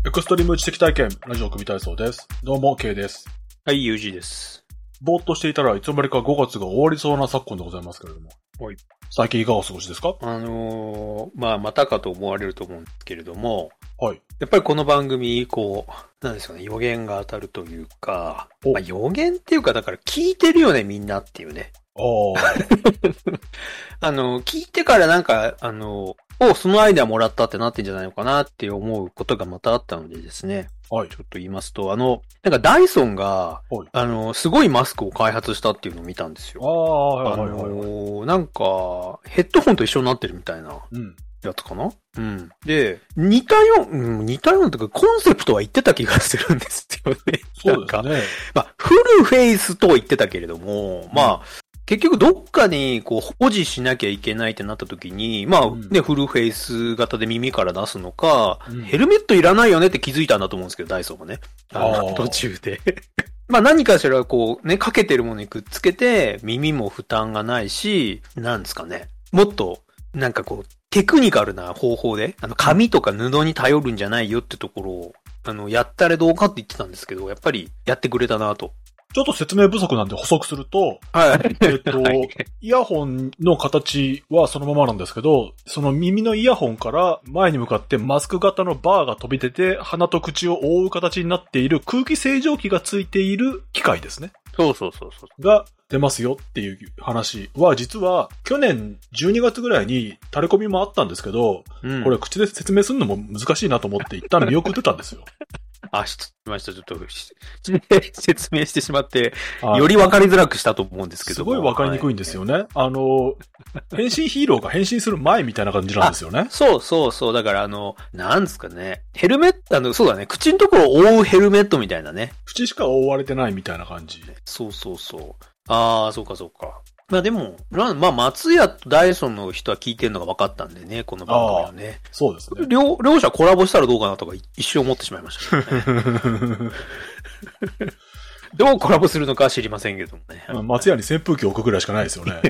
エクストリーム知的体験、ラジオ組体操です。どうも、K です。 はい、UG です。 ぼーっとしていたらいつの間にか5月が終わりそうな昨今でございますけれども。 はい。 最近いかがお過ごしですか？ またかと思われると思うんですけれども、 はい。 やっぱりこの番組、なんですかね、予言が当たるというか、予言っていうか、だから聞いてるよね、みんなっていうね。聞いてからなんか、そのアイデアもらったってなってんじゃないのかなって思うことがまたあったのでですね。 はい。 ちょっと言いますと、なんかダイソンが、 はい、 すごいマスクを開発したっていうのを見たんですよ。なんか、ヘッドホンと一緒になってるみたいなやつかな？うん。で、似たようなとか、コンセプトは言ってた気がするんですよね。 そうですね。 フルフェイスとは言ってたけれども、結局どっかに保持しなきゃいけないってなった時に、フルフェイス型で耳から出すのか、ヘルメットいらないよねって気づいたんだと思うんですけど、ダイソーもね。途中で。何かしらかけてるものにくっつけて、耳も負担がないし、なんですかね。もっと、テクニカルな方法で、紙とか布に頼るんじゃないよってところを、やったらどうかって言ってたんですけど、やっぱりやってくれたなと。 ちょっと説明不足なんで補足すると、 はい。 イヤホンの形はそのままなんですけど、その耳のイヤホンから前に向かってマスク型のバーが飛び出て、鼻と口を覆う形になっている空気清浄機がついている機械ですね。 そう。 が出ますよっていう話は、実は去年12月ぐらいに垂れ込みもあったんですけど、これ口で説明するのも難しいなと思って一旦見送ってたんですよ。 知りました。ちょっと、説明してしまって、より分かりづらくしたと思うんですけど。 すごい分かりにくいんですよね。変身ヒーローが変身する前みたいな感じなんですよね。 そう。だから、なんですかね。ヘルメット、そうだね。口のところを覆うヘルメットみたいなね。 口しか覆われてないみたいな感じ。 そう。そうか。でも、松屋とダイソンの人は聞いてるのが分かったんでね、この番組はね。 そうですね。 両者コラボしたらどうかなとか一瞬思ってしまいましたけどね。どうコラボするのかは知りませんけどもね。 松屋に扇風機を置くぐらいしかないですよね。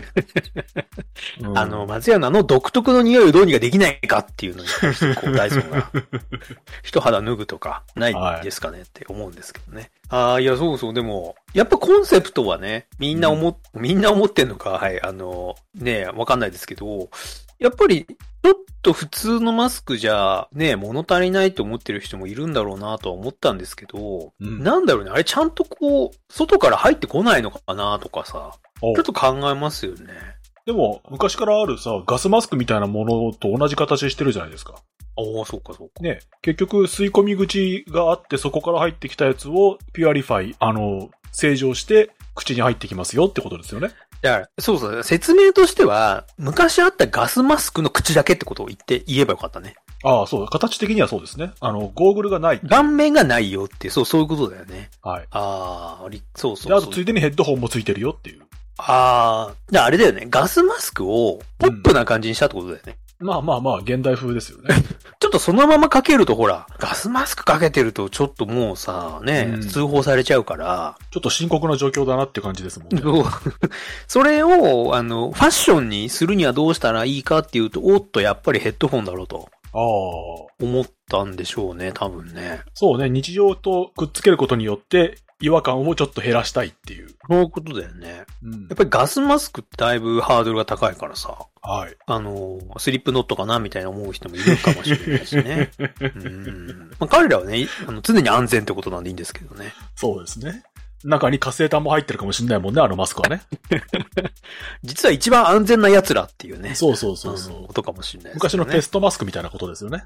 松屋の独特の匂いをどうにかできないかっていうのに対して、ダイソンが、一肌脱ぐとか、ないですかねって思うんですけどね。いや、そう、でも、やっぱコンセプトはね、みんな思ってんのか、はい、わかんないですけど、やっぱり、ちょっと普通のマスクじゃ、物足りないと思ってる人もいるんだろうなとは思ったんですけど、なんだろうね、あれちゃんと外から入ってこないのかなとかさ、ちょっと考えますよね。 でも、昔からあるさ、ガスマスクみたいなものと同じ形してるじゃないですか。 そうか。 ね、結局吸い込み口があってそこから入ってきたやつをピュアリファイ、清浄して口に入ってきますよってことですよね。 だから、そう、説明としては、昔あったガスマスクの口だけってことを言えばよかったね。 そう、形的にはそうですね。ゴーグルがない。 顔面がないよって、そういうことだよね。 はい。 そう。 で、あとついでにヘッドホンもついてるよっていう。 あれだよね。ガスマスクをポップな感じにしたってことだよね。 現代風ですよね。 ちょっとそのままかけるとほら、ガスマスクかけてるとちょっともうさ、通報されちゃうから。 ちょっと深刻な状況だなっていう感じですもんね。 それを、ファッションにするにはどうしたらいいかっていうと、やっぱりヘッドホンだろうと。思ったんでしょうね、多分ね。 そうね、日常とくっつけることによって、違和感をちょっと減らしたいっていう。 そういうことだよね。やっぱりガスマスクってだいぶハードルが高いからさ。 はい。 スリップノットかなみたいな思う人もいるかもしれないしね。彼らはね、常に安全ってことなんでいいんですけどね。 そうですね。中に活性炭も入ってるかもしれないもんね、マスクはね。 実は一番安全な奴らっていうね。 そう。 ことかもしれないですね。 昔のペストマスクみたいなことですよね。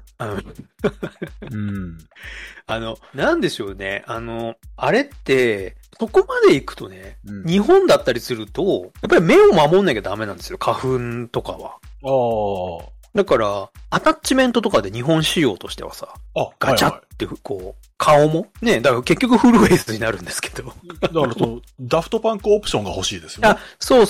なんでしょうね。あれって、そこまで行くとね、日本だったりすると、やっぱり目を守んなきゃダメなんですよ、花粉とかは。だから、アタッチメントとかで日本仕様としてはさ、ガチャって顔もね、だから結局フルフェイスになるんですけど。 だからダフトパンクオプションが欲しいですよね。 そう。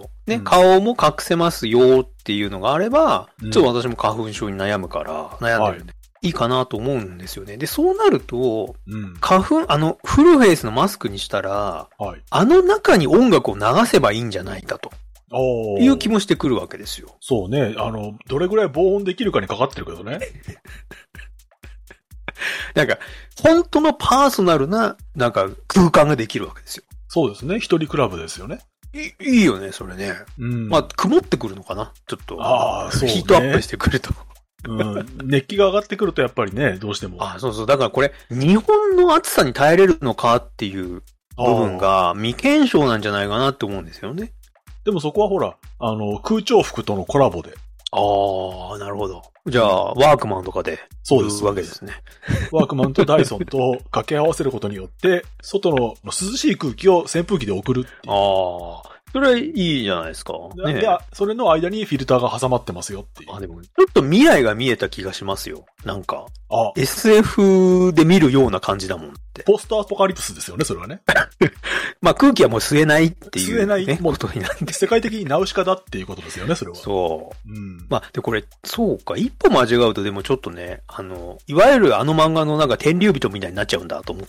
ね、顔も隠せますよっていうのがあれば、ちょっと私も花粉症に悩んでるんで。いいかなと思うんですよね。で、そうなると、花粉、フルフェイスのマスクにしたら、中に音楽を流せばいいんじゃないかと。いう気もしてくるわけですよ。 そうね。どれぐらい防音できるかにかかってるけどね。 なんか、本当のパーソナルな、なんか空間ができるわけですよ。 そうですね。一人クラブですよね。 いいよね、それね。 うん。 まあ、曇ってくるのかなちょっと。 そうね。 ヒートアップしてくると。 うん。熱気が上がってくるとやっぱりね、どうしても。 そうそう。だからこれ、日本の暑さに耐えれるのかっていう部分が未検証なんじゃないかなって思うんですよね。 でもそこはほら、空調服とのコラボで。 なるほど。じゃあ、ワークマンとかで、 そうですわけですね。 ワークマンとダイソンと掛け合わせることによって、外の涼しい空気を扇風機で送るっていう。 それいいじゃないですか。 ね、で、それの間にフィルターが挟まってますよっていう。 でも、ちょっと未来が見えた気がしますよ。なんか。SF で見るような感じだもんって。 ポストアポカリプスですよね、それはね。 まあ空気はもう吸えないっていう、ね。 吸えない、 もうことになって。 世界的にナウシカだっていうことですよね、それは。 そう。うん。まあ、で、これ、そうか、一歩間違うとでもちょっとね、いわゆる漫画のなんか天竜人みたいになっちゃうんだと思った。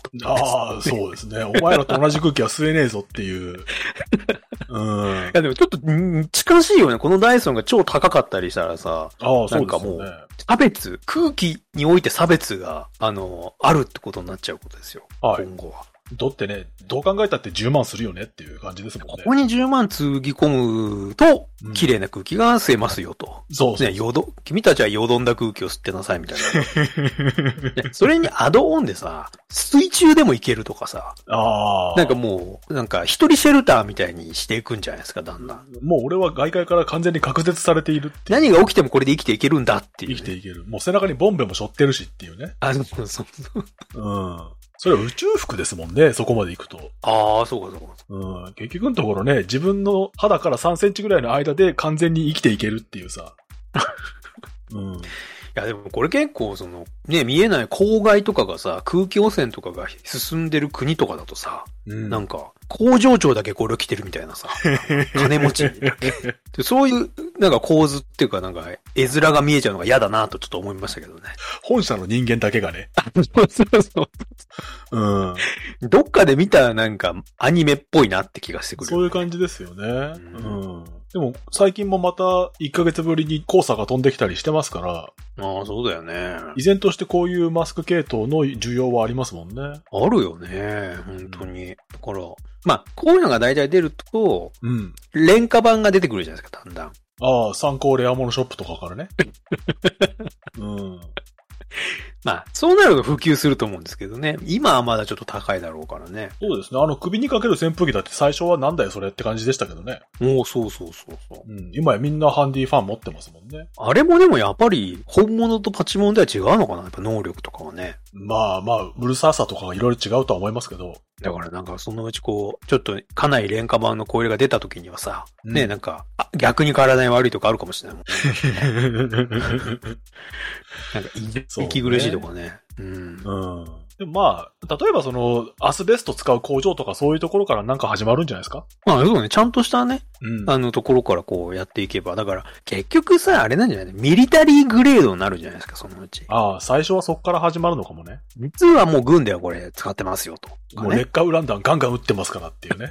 そうですね。お前らと同じ空気は吸えねえぞっていう。うん。 いやでもちょっと近しいよね。このダイソンが超高かったりしたらさ、 なんかもう、 差別、空気において差別が、あるってことになっちゃうことですよ。 はい。 今後は。 だってね、どう考えたって10万するよねっていう感じですもんね。 ここに10万つぎ込むと、綺麗な空気が吸えますよと。 そうそう。 ね、君たちはよどんだ空気を吸ってなさいみたいな。それにアドオンでさ、水中でも行けるとかさ。なんかもう、なんか一人シェルターみたいにしていくんじゃないですか、だんだん。 もう俺は外界から完全に隔絶されているって。 何が起きてもこれで生きていけるんだっていう、 生きていける。もう背中にボンベも背負ってるしっていうね。 そう。 うん。それは宇宙服ですもんね、そこまで行くと。 そうか。 うん。結局のところね、自分の肌から3センチぐらいの間で完全に生きていけるっていうさ。うん。 いやでもこれ結構ね、見えない郊外とかがさ、空気汚染とかが進んでる国とかだとさ、なんか、工場長だけこれを着てるみたいなさ、金持ちで。そういう、なんか構図っていうかなんか、絵面が見えちゃうのが嫌だなとちょっと思いましたけどね。 本社の人間だけがね。 そう。うん。どっかで見たなんか、アニメっぽいなって気がしてくる、 そういう感じですよね。うん。でも、最近もまた1ヶ月ぶりに黄砂が飛んできたりしてますから。 そうだよね。 依然としてこういうマスク系統の需要はありますもんね。 あるよね。本当に。だから、まあ、こういうのが大体出ると、廉価版が出てくるじゃないですか、だんだん。 参考レアモノショップとかからね。うん。 まあ、そうなると普及すると思うんですけどね。今はまだちょっと高いだろうからね。 そうですね。首にかける扇風機だって最初はなんだよそれって感じでしたけどね。 そう。 今やみんなハンディファン持ってますもんね。 あれもでもやっぱり本物とパチモンでは違うのかなやっぱ能力とかはね。 まあ、うるささとかがいろいろ違うとは思いますけど。 だからなんかそのうちこう、ちょっとかなり廉価版のコイルが出た時にはさ、ね、なんか、逆に体に悪いとかあるかもしれないもんね。なんか息苦しいとかね。 でもまあ、例えばアスベスト使う工場とかそういうところからなんか始まるんじゃないですか？ そうね。ちゃんとしたね、ところからこうやっていけば。だから、結局さ、あれなんじゃない？ミリタリーグレードになるんじゃないですか、そのうち。 最初はそこから始まるのかもね。 実はもう軍ではこれ使ってますよと。 もう劣化ウラン弾ガンガン撃ってますからっていうね。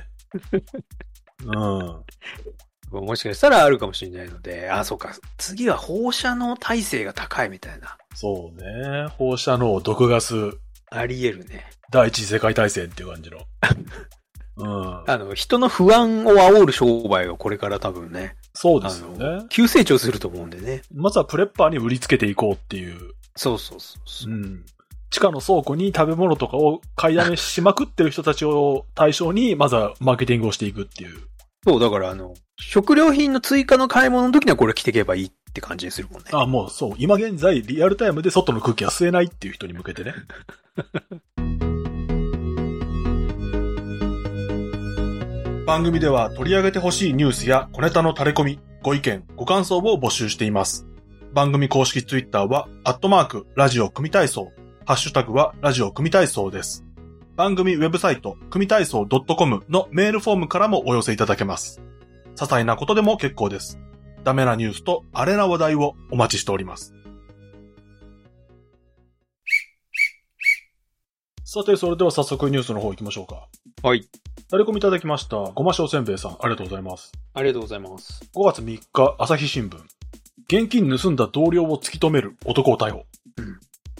もしかしたらあるかもしれないので、そうか。次は放射能耐性が高いみたいな。 そうね。放射能、毒ガス。 あり得るね。 第一次世界大戦っていう感じの。 人の不安を煽る商売をこれから多分ね。 そうですよね。 急成長すると思うんでね。 まずはプレッパーに売りつけていこうっていう。 そう。 地下の倉庫に食べ物とかを買いだめしまくってる人たちを対象に、まずはマーケティングをしていくっていう。 そう、だから食料品の追加の買い物の時にはこれ着ていけばいいって感じにするもんね。 もうそう。今現在、リアルタイムで外の空気は吸えないっていう人に向けてね。番組では取り上げてほしいニュースや小ネタの垂れ込み、ご意見、ご感想を募集しています。番組公式ツイッターは、ラジオ組体操、ハッシュタグはラジオ組体操です。番組ウェブサイト、組体操 .com のメールフォームからもお寄せいただけます。些細なことでも結構です。ダメなニュースとアレな話題をお待ちしております。さて、それでは早速ニュースの方行きましょうか。 はい。 タレコミいただきました。ごましょうせんべいさん、ありがとうございます。 ありがとうございます。 5月3日、朝日新聞。現金盗んだ同僚を突き止める男を逮捕。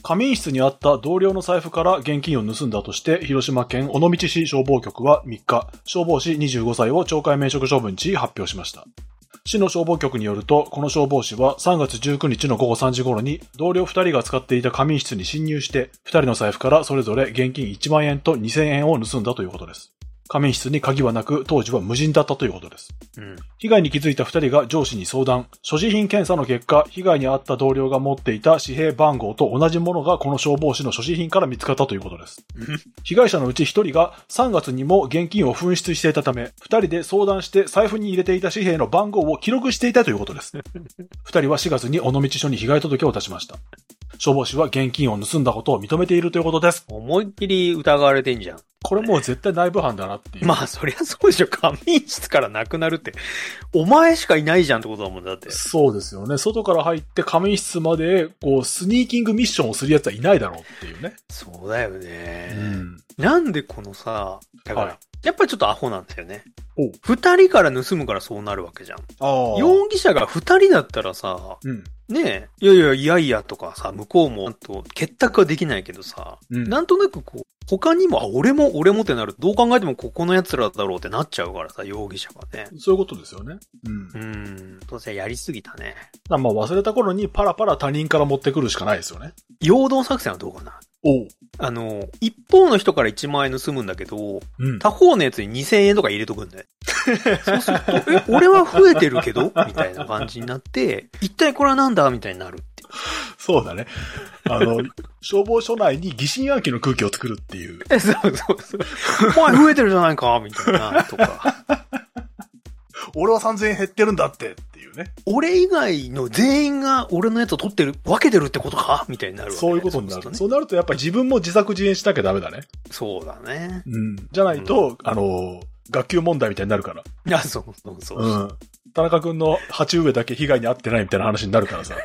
仮眠室にあった同僚の財布から現金を盗んだとして、広島県尾道市消防局は3日、消防士25歳を懲戒免職処分し発表しました。市の消防局によると、この消防士は3月19日の午後3時頃に同僚2人が使っていた仮眠室に侵入して、2人の財布からそれぞれ現金1万円と2000円を盗んだということです。仮眠室に鍵はなく、当時は無人だったということです。被害に気づいた2人が上司に相談。所持品検査の結果、被害に遭った同僚が持っていた紙幣番号と同じものがこの消防士の所持品から見つかったということです。被害者のうち1人が3月にも現金を紛失していたため、2人で相談して財布に入れていた紙幣の番号を記録していたということです。2人は4月に尾道署に被害届を出しました。消防士は現金を盗んだことを認めているということです。 思いっきり疑われてんじゃん。 これもう絶対内部犯だなっていう。 まあそりゃそうでしょ。仮眠室からなくなるって。お前しかいないじゃんってことだもんだって。 そうですよね。外から入って仮眠室までこうスニーキングミッションをするやつはいないだろうっていうね。 そうだよね。なんでこのさ、だから、やっぱりちょっとアホなんだよね。二人から盗むからそうなるわけじゃん。容疑者が二人だったらさ、ねえ、いやとかさ、向こうも結託はできないけどさ、なんとなくこう、他にも、俺もってなると、どう考えてもここの奴らだろうってなっちゃうからさ、容疑者がね。 そういうことですよね。 当然やりすぎたね。 まあ忘れた頃にパラパラ他人から持ってくるしかないですよね。 陽動作戦はどうかな。一方の人から1万円盗むんだけど、他方のやつに2000円とか入れとくんだよ。そうすると、俺は増えてるけどみたいな感じになって、一体これはなんだみたいになるっていう。 そうだね。消防署内に疑心暗鬼の空気を作るっていう。 そう。お前増えてるじゃないかみたいな、とか。 俺は3000円減ってるんだっていうね。 俺以外の全員が俺のやつを取ってる、分けてるってことかみたいになるわけ、ね。 そういうことになる。そうなるとやっぱり自分も自作自演しなきゃダメだね。 そうだね。 じゃないと、学級問題みたいになるから。 いや、そう。 田中くんの鉢植えだけ被害に遭ってないみたいな話になるからさ。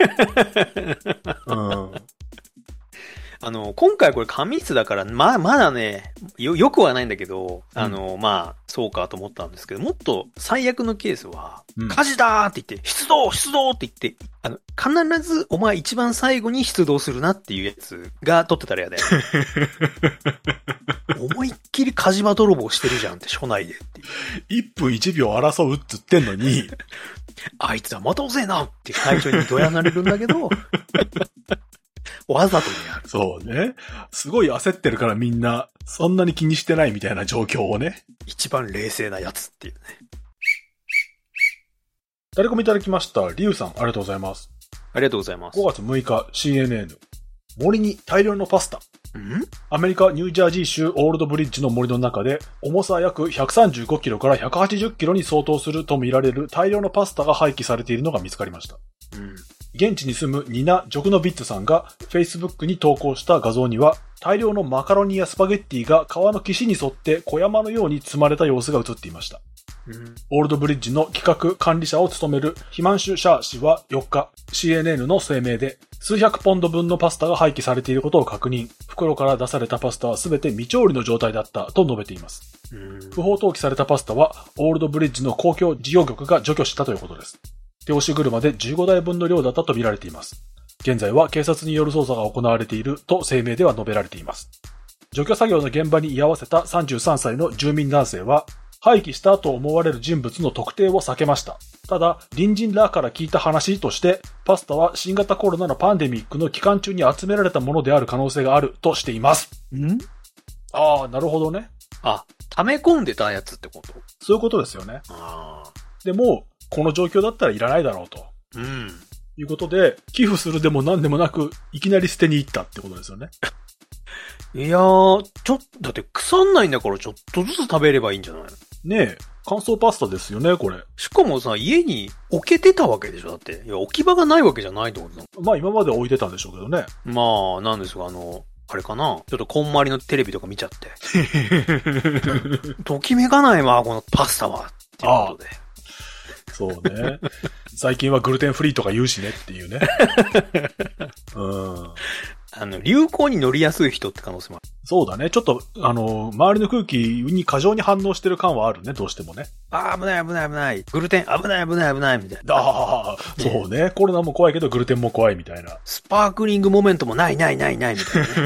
今回これ仮眠室だから、まだね、よくはないんだけど、そうかと思ったんですけど、もっと最悪のケースは、火事だーって言って、出動って言って、必ずお前一番最後に出動するなっていうやつが取ってたら嫌だよね。思いっきり火事場泥棒してるじゃんって、署内でっていう。1分1秒争うって言ってんのに、 あいつはまた遅えなって会長にどやなれるんだけど、わざとねやる。 そうね。すごい焦ってるからみんな、そんなに気にしてないみたいな状況をね。 一番冷静なやつっていうね。 誰かもいただきました。リュウさん、ありがとうございます。 ありがとうございます。 5月6日、CNN。森に大量のパスタ。アメリカ・ニュージャージー州オールドブリッジの森の中で、重さ約135キロから180キロに相当すると見られる大量のパスタが廃棄されているのが見つかりました。現地に住むニナ・ジョクノビッツさんが Facebook に投稿した画像には、大量のマカロニやスパゲッティが川の岸に沿って小山のように積まれた様子が映っていました。オールドブリッジの企画管理者を務めるヒマンシュ・シャー氏は4日、CNN の声明で、数百ポンド分のパスタが廃棄されていることを確認。袋から出されたパスタはすべて未調理の状態だったと述べています。不法投棄されたパスタは、オールドブリッジの公共事業局が除去したということです。手押し車で15台分の量だったと見られています。現在は警察による捜査が行われていると声明では述べられています。除去作業の現場に居合わせた33歳の住民男性は、廃棄したと思われる人物の特定を避けました。ただ、隣人らから聞いた話として、パスタは新型コロナのパンデミックの期間中に集められたものである可能性があるとしています。ああ、なるほどね。 溜め込んでたやつってこと？ そういうことですよね。でも、この状況だったらいらないだろうと。いうことで、寄付するでも何でもなく、いきなり捨てに行ったってことですよね。 いやー、だって腐んないんだからちょっとずつ食べればいいんじゃないの？ねえ、乾燥パスタですよね、これ。 しかもさ、家に置けてたわけでしょ、だって。いや、置き場がないわけじゃないってことだ。 まあ今まで置いてたんでしょうけどね。 まあ、なんですが、あれかな、ちょっとこんまりのテレビとか見ちゃって。ときめかないわ、このパスタは。っていうことで。 そうね。最近はグルテンフリーとか言うしねっていうね。 流行に乗りやすい人って可能性もある。 そうだね。ちょっと、周りの空気に過剰に反応してる感はあるね、どうしてもね。 ああ、危ない危ない危ない。グルテン危ない危ない危ないみたいな。 ああ、そうね。コロナも怖いけどグルテンも怖いみたいな。 スパークリングモメントもないないないないみたいな、ね。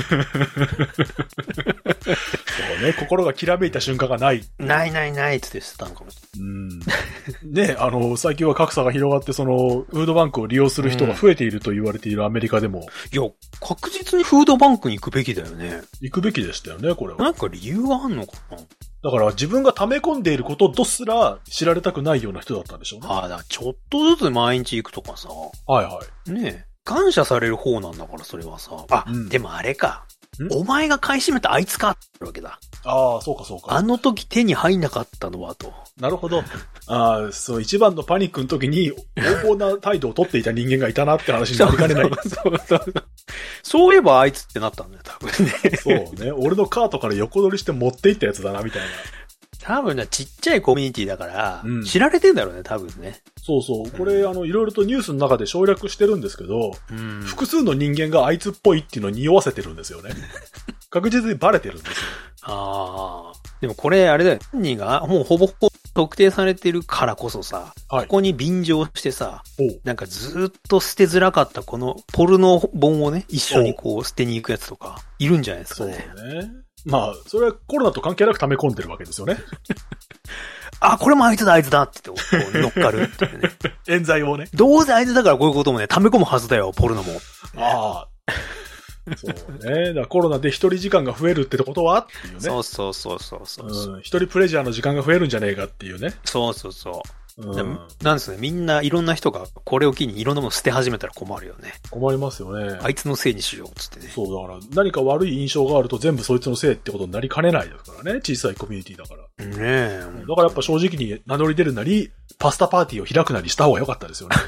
そうね。心がきらめいた瞬間がない。 ないないないって言ってたのかもしれない。ね、最近は格差が広がって、フードバンクを利用する人が増えていると言われているアメリカでも。 いや、確実にフードバンクに行くべきだよね。 行くべきでしたよね、これは。 なんか理由があんのかな。 だから自分が溜め込んでいることとすら知られたくないような人だったんでしょうね。 ああ、だからちょっとずつ毎日行くとかさ。 はいはい。 ねえ。感謝される方なんだから、それはさ。あ、でもあれか。お前が買い占めたあいつかってわけだ。 ああ、そうかそうか。 あの時手に入んなかったのはと。 なるほど。ああ、そう、一番のパニックの時に横暴な態度を取っていた人間がいたなって話になりかねない。 そういえばあいつってなったんだよ、多分ね。 そうね。俺のカートから横取りして持っていったやつだな、みたいな。 多分ね、ちっちゃいコミュニティだから、知られてんだろうね、多分ね。 そうそう。これ、いろいろとニュースの中で省略してるんですけど、複数の人間があいつっぽいっていうのを匂わせてるんですよね。確実にバレてるんですよ。 ああ。でもこれ、あれだよ。犯人がもうほぼほぼ特定されてるからこそさ、ここに便乗してさ、なんかずっと捨てづらかったこのポルノ本をね、一緒にこう捨てに行くやつとか、いるんじゃないですかね。 そうね。まあ、それはコロナと関係なく溜め込んでるわけですよね。 あ、これもあいつだ、あいつだって言ってこう乗っかるっていうね。 冤罪をね。 どうせあいつだからこういうこともね、溜め込むはずだよ、ポルノも。 ああ。そうね。だからコロナで一人時間が増えるってことはっていうね。 そうそうそうそうそう。 一人プレジャーの時間が増えるんじゃねえかっていうね。 そうそうそう。なんですね。みんないろんな人がこれを機にいろんなもの捨て始めたら困るよね。 困りますよね。 あいつのせいにしようっつってね。 そう、だから何か悪い印象があると全部そいつのせいってことになりかねないですからね。小さいコミュニティだから。 ねえ。 だからやっぱ正直に名乗り出るなり、パスタパーティーを開くなりした方が良かったですよね。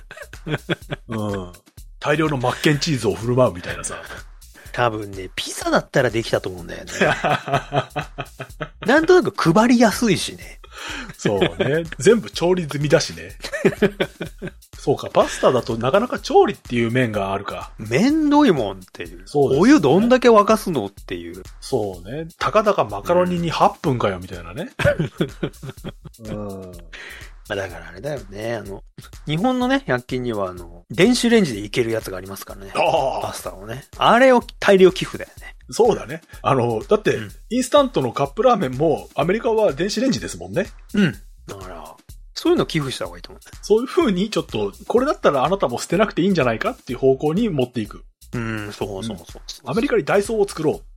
大量のマッケンチーズを振る舞うみたいなさ。 多分ね、ピザだったらできたと思うんだよね。なんとなく配りやすいしね。 そうね。全部調理済みだしね。そうか、パスタだとなかなか調理っていう面があるか。 めんどいもんっていう。 そうですね。 お湯どんだけ沸かすのっていう。 そうね。たかだかマカロニに8分かよみたいなね。 だからあれだよね。日本のね、100均には電子レンジでいけるやつがありますからね。パスタをね。あれを大量寄付だよね。 そうだね。だって、インスタントのカップラーメンもアメリカは電子レンジですもんね。 だから、そういうの寄付した方がいいと思う。 そういう風にちょっと、これだったらあなたも捨てなくていいんじゃないかっていう方向に持っていく。 そう。 アメリカにダイソーを作ろう。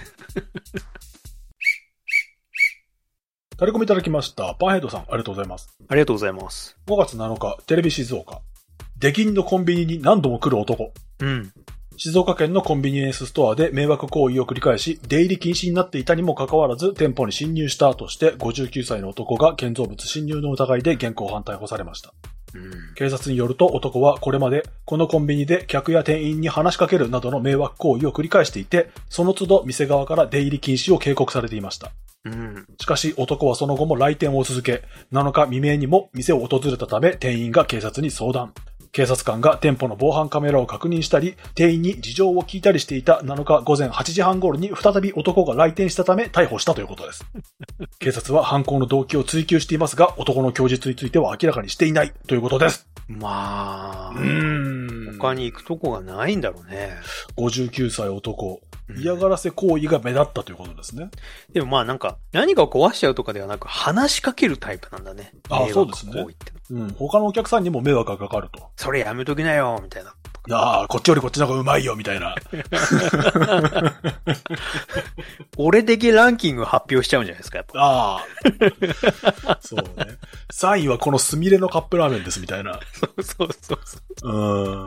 タレコミいただきました。パンヘッドさん、ありがとうございます。 ありがとうございます。 5月7日、テレビ静岡。出禁のコンビニに何度も来る男。静岡県のコンビニエンスストアで迷惑行為を繰り返し、出入り禁止になっていたにもかかわらず、店舗に侵入したとして、59歳の男が建造物侵入の疑いで現行犯逮捕されました。警察によると男はこれまでこのコンビニで客や店員に話しかけるなどの迷惑行為を繰り返していて、その都度店側から出入り禁止を警告されていました。しかし男はその後も来店を続け、7日未明にも店を訪れたため店員が警察に相談。警察官が店舗の防犯カメラを確認したり、店員に事情を聞いたりしていた7日午前8時半頃に再び男が来店したため逮捕したということです。警察は犯行の動機を追及していますが、男の供述については明らかにしていないということです。 まあ、他に行くとこがないんだろうね。 59歳男。嫌がらせ行為が目立ったということですね。 でもまあなんか、何かを壊しちゃうとかではなく、話しかけるタイプなんだね。 そうですね。他のお客さんにも迷惑がかかると。 それやめときなよ、みたいな。 こっちよりこっちの方がうまいよ、みたいな。 俺的ランキング発表しちゃうんじゃないですか、やっぱ。 そうね。3位はこのスミレのカップラーメンです、みたいな。 そう。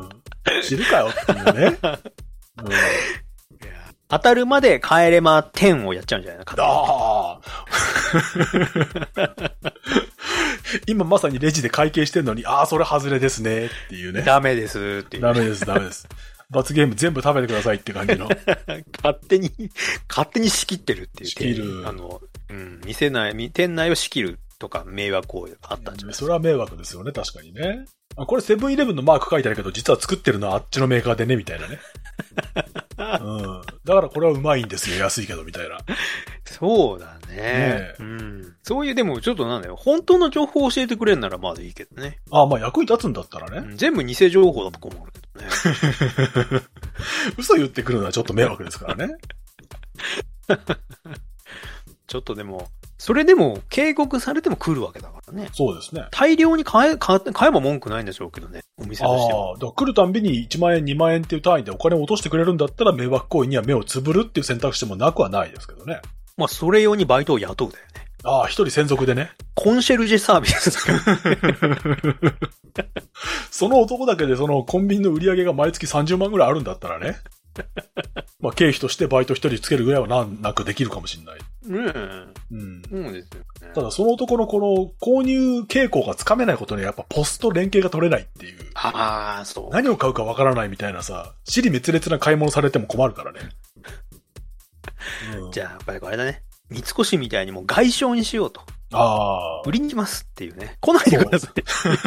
知るかよっていうね。 当たるまで帰れま10をやっちゃうんじゃないか。今まさにレジで会計してんのに、それ外れですねっていうね。 ダメですっていう、 ダメです。罰ゲーム全部食べてくださいって感じの。 勝手に仕切ってるっていう。 仕切る。 店内を仕切るとか迷惑行為があったんじゃないですか。 それは迷惑ですよね、確かにね。これセブンイレブンのマーク書いてあるけど、実は作ってるのはあっちのメーカーでね、みたいなね。 だからこれはうまいんですよ、安いけど、みたいな。 そうだね。うん。そういう、でもちょっとなんだよ。本当の情報を教えてくれるならまだいいけどね。 まあ役に立つんだったらね。 全部偽情報だと思うけどね。 嘘言ってくるのはちょっと迷惑ですからね。 ちょっとでも、それでも警告されても来るわけだからね。 そうですね。 大量に買えば文句ないんでしょうけどね。お店としては。 だから来るたんびに1万円、2万円っていう単位でお金を落としてくれるんだったら迷惑行為には目をつぶるっていう選択肢もなくはないですけどね。 まあ、それ用にバイトを雇うだよね。 一人専属でね。 コンシェルジェサービス。 その男だけでそのコンビニの売り上げが毎月30万ぐらいあるんだったらね。まあ経費としてバイト一人つけるぐらいは難なくできるかもしれない。 そうですよね。 ただその男のこの購入傾向がつかめないことにはやっぱポスト連携が取れないっていう。 そう。 何を買うかわからないみたいなさ、尻滅裂な買い物されても困るからね。 じゃあやっぱりこれだね。三越みたいにもう外商にしようと。売りに来ますっていうね。来ないでください。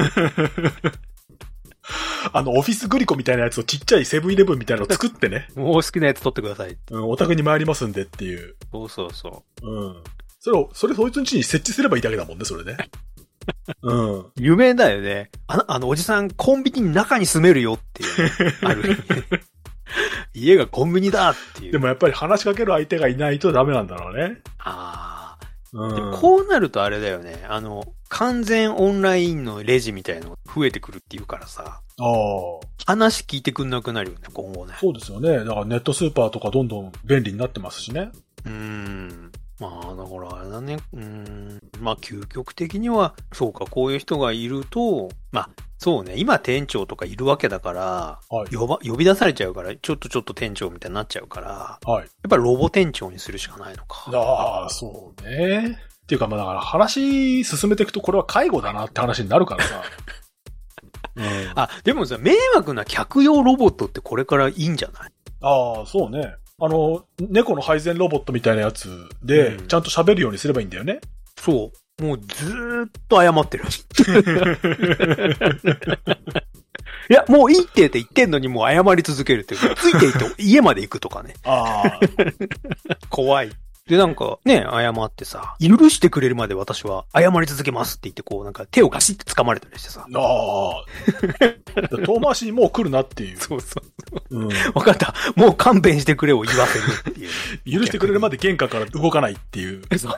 オフィスグリコみたいなやつをちっちゃいセブンイレブンみたいなのを作ってね。 もう好きなやつ取ってください。 お宅に参りますんでっていう。 そう。 それそいつん家に設置すればいいだけだもんね、それね。 夢だよね。おじさんコンビニの中に住めるよっていう、ね。ある。家がコンビニだっていう。 でもやっぱり話しかける相手がいないとダメなんだろうね。 でこうなるとあれだよね。完全オンラインのレジみたいなの増えてくるっていうからさ。話聞いてくんなくなるよね、今後ね。 そうですよね。だからネットスーパーとかどんどん便利になってますしね。 まあ、だからあれだね。まあ、究極的には、そうか、こういう人がいると、まあ、そうね、今店長とかいるわけだから、呼び出されちゃうから、ちょっと店長みたいになっちゃうから、やっぱりロボ店長にするしかないのか。 そうね。っていうか、まあだから話進めていくとこれは介護だなって話になるからさ。 でもさ、迷惑な客用ロボットってこれからいいんじゃない？ そうね。猫の配膳ロボットみたいなやつで、ちゃんと喋るようにすればいいんだよね。 そう。もうずーっと謝ってる。いや、もういいって言ってんのにもう謝り続けるっていうか、ついていって家まで行くとかね。怖い。で、なんかね、謝ってさ、許してくれるまで私は謝り続けますって言ってこう、なんか手をガシって掴まれたりしてさ。 遠回しにもう来るなっていう。 そう。わかった。もう勘弁してくれを言わせるっていう。 許してくれるまで玄関から動かないっていう。 そう。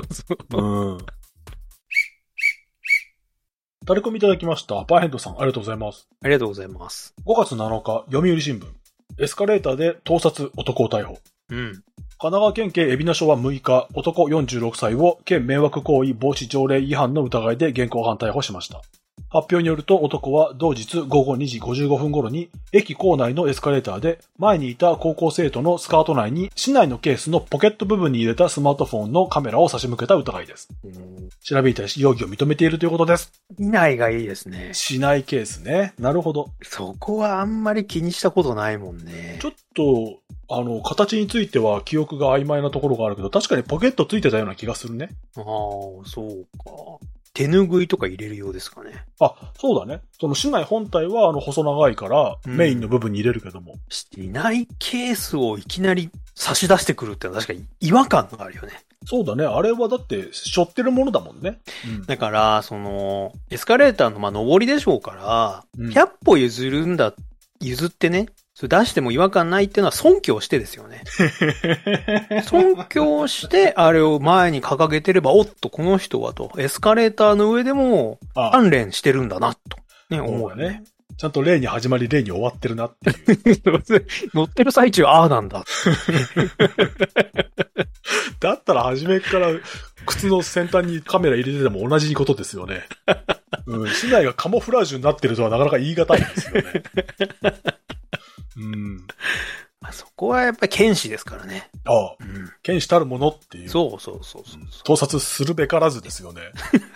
タレコミいただきました。パーヘッドさん、ありがとうございます。 ありがとうございます。 5月7日、読売新聞。エスカレーターで盗撮男を逮捕。神奈川県警海老名署は6日、男46歳を県迷惑行為防止条例違反の疑いで現行犯逮捕しました。発表によると男は同日午後2時55分頃に駅構内のエスカレーターで前にいた高校生徒のスカート内に市内のケースのポケット部分に入れたスマートフォンのカメラを差し向けた疑いです。調べに対し容疑を認めているということです。 市内がいいですね。 市内ケースね。なるほど。 そこはあんまり気にしたことないもんね。 ちょっと、形については記憶が曖昧なところがあるけど、確かにポケットついてたような気がするね。 そうか。手拭いとか入れるようですかね。 そうだね。その市内本体は細長いからメインの部分に入れるけども。 市内ケースをいきなり差し出してくるってのは確かに違和感があるよね。 そうだね。あれはだって背負ってるものだもんね。 だから、エスカレーターの上りでしょうから、100歩譲ってね、それ出しても違和感ないっていうのは尊敬してですよね。尊敬して、あれを前に掲げてれば、おっと、この人はと、エスカレーターの上でも、鍛錬してるんだな、と、ね、思うよね。 ちゃんと例に始まり、例に終わってるなっていう。 乗ってる最中、なんだ。 だったら初めから靴の先端にカメラ入れてても同じことですよね。市内がカモフラージュになってるとはなかなか言い難いですよね。 そこはやっぱり剣士ですからね。 剣士たるものっていう。 そう。 盗撮するべからずですよね。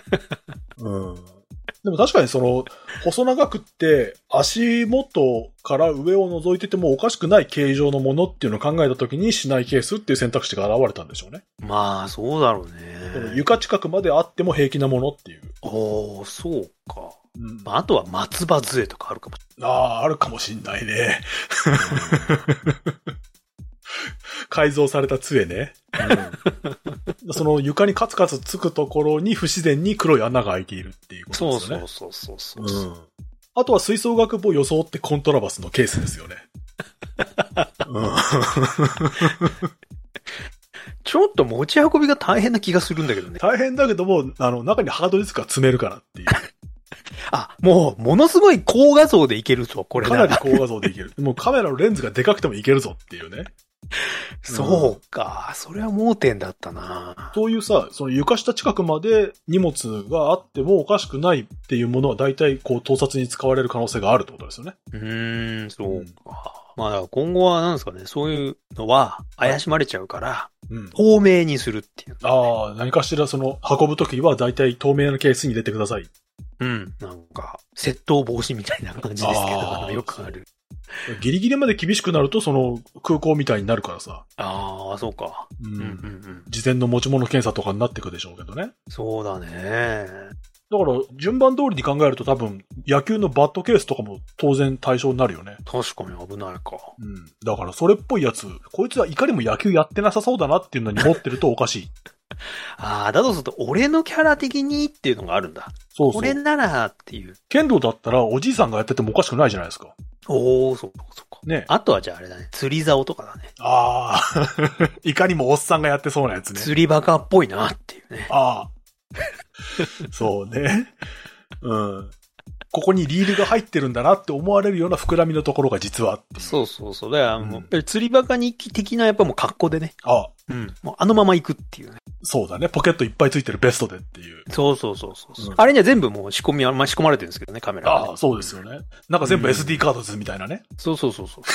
でも確かに細長くって足元から上を覗いててもおかしくない形状のものっていうのを考えたときに市内ケースっていう選択肢が現れたんでしょうね。 まあ、そうだろうね。 床近くまであっても平気なものっていう。 そうか。あとは松葉杖とかあるかも。 あるかもしんないね。 改造された杖ね。うん、その床にカツカツつくところに不自然に黒い穴が開いているっていうことですよね。 そう。 うん。あとは吹奏楽部を装ってコントラバスのケースですよね。うん、 ちょっと持ち運びが大変な気がするんだけどね。 大変だけども、中にハードディスクが詰めるからっていう。 ものすごい高画像でいけるぞ、これかなり高画像でいける。もうカメラのレンズがでかくてもいけるぞっていうね。 そうか、それは盲点だったな。 そういうさ、その床下近くまで荷物があってもおかしくないっていうものは大体こう盗撮に使われる可能性があるってことですよね。 そうか。まあだから今後はなんですかね、そういうのは怪しまれちゃうから、透明にするっていう、ね。 ああ、何かしらその運ぶときは大体透明なケースに入れてください。 なんか、窃盗防止みたいな感じですけど、よくある。 ギリギリまで厳しくなるとその空港みたいになるからさ。 ああ、そうか。 事前の持ち物検査とかになってくでしょうけどね。 そうだね。 だから順番通りに考えると多分野球のバットケースとかも当然対象になるよね。 確かに危ないか。 だからそれっぽいやつ、こいつはいかにも野球やってなさそうだなっていうのに持ってるとおかしい。 だとすると俺のキャラ的にっていうのがあるんだ。そう。俺ならっていう。 剣道だったらおじいさんがやっててもおかしくないじゃないですか。 そうか。 ね。 あとはじゃああれだね。釣り竿とかだね。 いかにもおっさんがやってそうなやつね。 釣りバカっぽいなっていうね。 そうね。ここにリールが入ってるんだなって思われるような膨らみのところが実はっていう。 そう。だからもう、釣りバカ日記的なやっぱもう格好でね。もうあのまま行くっていうね。 そうだね。ポケットいっぱいついてるベストでっていう。 そう。あれには全部もう仕込まれてるんですけどね、カメラ、ね。 そうですよね。なんか全部 SD カードですみたいなね。 そう。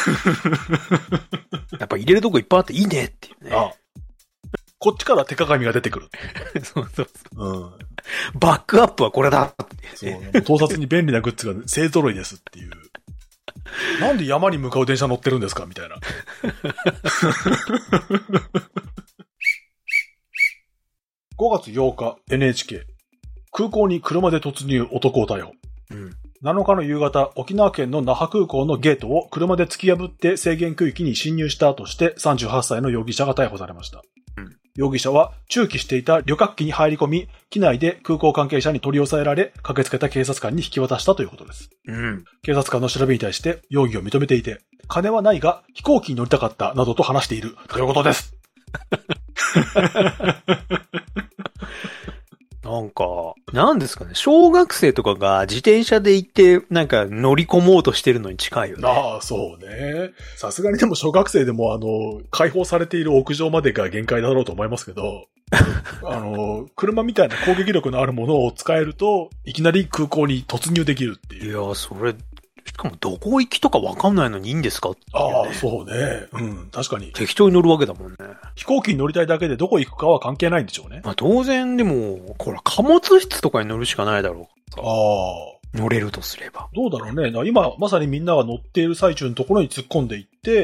やっぱ入れるとこいっぱいあっていいねっていうね。 こっちから手鏡が出てくる。 そう。バックアップはこれだっていうね。盗撮に便利なグッズが勢揃いですっていう。なんで山に向かう電車乗ってるんですかみたいな。5月8日 NHK 空港に車で突入男を逮捕。7日の夕方、沖縄県の那覇空港のゲートを車で突き破って制限区域に侵入したとして38歳の容疑者が逮捕されました。容疑者は駐機していた旅客機に入り込み、機内で空港関係者に取り押さえられ、駆けつけた警察官に引き渡したということです。警察官の調べに対して容疑を認めていて、金はないが飛行機に乗りたかったなどと話しているということです。 なんか、なんですかね、小学生とかが自転車で行ってなんか乗り込もうとしてるのに近いよね。 そうね。さすがにでも小学生でも開放されている屋上までが限界だろうと思いますけど、車みたいな攻撃力のあるものを使えると、いきなり空港に突入できるっていう。 いや、それ、しかもどこ行きとかわかんないのにいいんですかっていうね。 そうね。確かに。 適当に乗るわけだもんね。 飛行機に乗りたいだけでどこ行くかは関係ないんでしょうね。 当然でも、これ貨物室とかに乗るしかないだろう。乗れるとすれば。 どうだろうね。今、まさにみんなが乗っている最中のところに突っ込んでいって、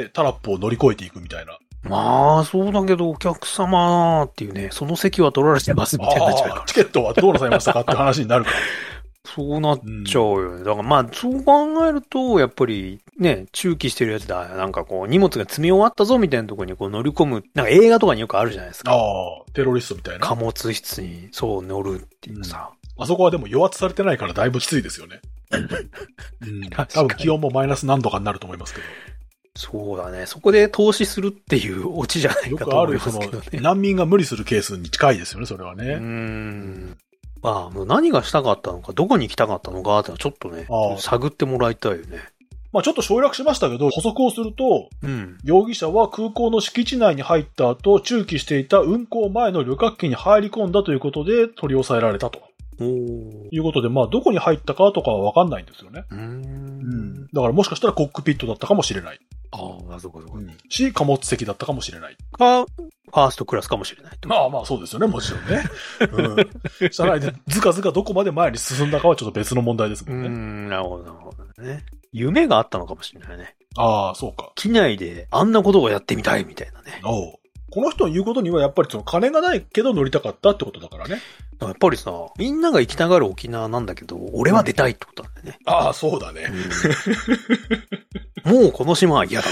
タラップを乗り越えていくみたいな。 そうだけど、お客様っていうね、その席は取られてますみたいになっちゃうから。 チケットはどうなさいましたかって話になるから。 そうなっちゃうよね。だからそう考えると、やっぱりね、駐機してるやつだ、なんかこう、荷物が積み終わったぞみたいなところにこう乗り込む、なんか映画とかによくあるじゃないですか。 テロリストみたいな。 貨物室に、乗るっていうさ。 あそこはでも余圧されてないからだいぶきついですよね。多分気温もマイナス何度かになると思いますけど。 そうだね。そこで投資するっていうオチじゃないかと思いますけどね。 よくある難民が無理するケースに近いですよね、それはね。 もう何がしたかったのか、どこに行きたかったのかってのはちょっとね、探ってもらいたいよね。 ちょっと省略しましたけど、補足をすると、容疑者は空港の敷地内に入った後、駐機していた運航前の旅客機に入り込んだということで取り押さえられたと。いうことで、どこに入ったかとかはわかんないんですよね。だからもしかしたらコックピットだったかもしれない。 そうか。 し、貨物席だったかもしれない。 ファーストクラスかもしれない。 そうですよね、もちろんね。車内でずかずかどこまで前に進んだかはちょっと別の問題ですもんね。 なるほどね。夢があったのかもしれないね。 そうか。 機内であんなことをやってみたいみたいなね。 この人の言うことにはやっぱり金がないけど乗りたかったってことだからね。 やっぱりさ、みんなが行きたがる沖縄なんだけど、俺は出たいってことなんだよね。 そうだね。 もうこの島は嫌だ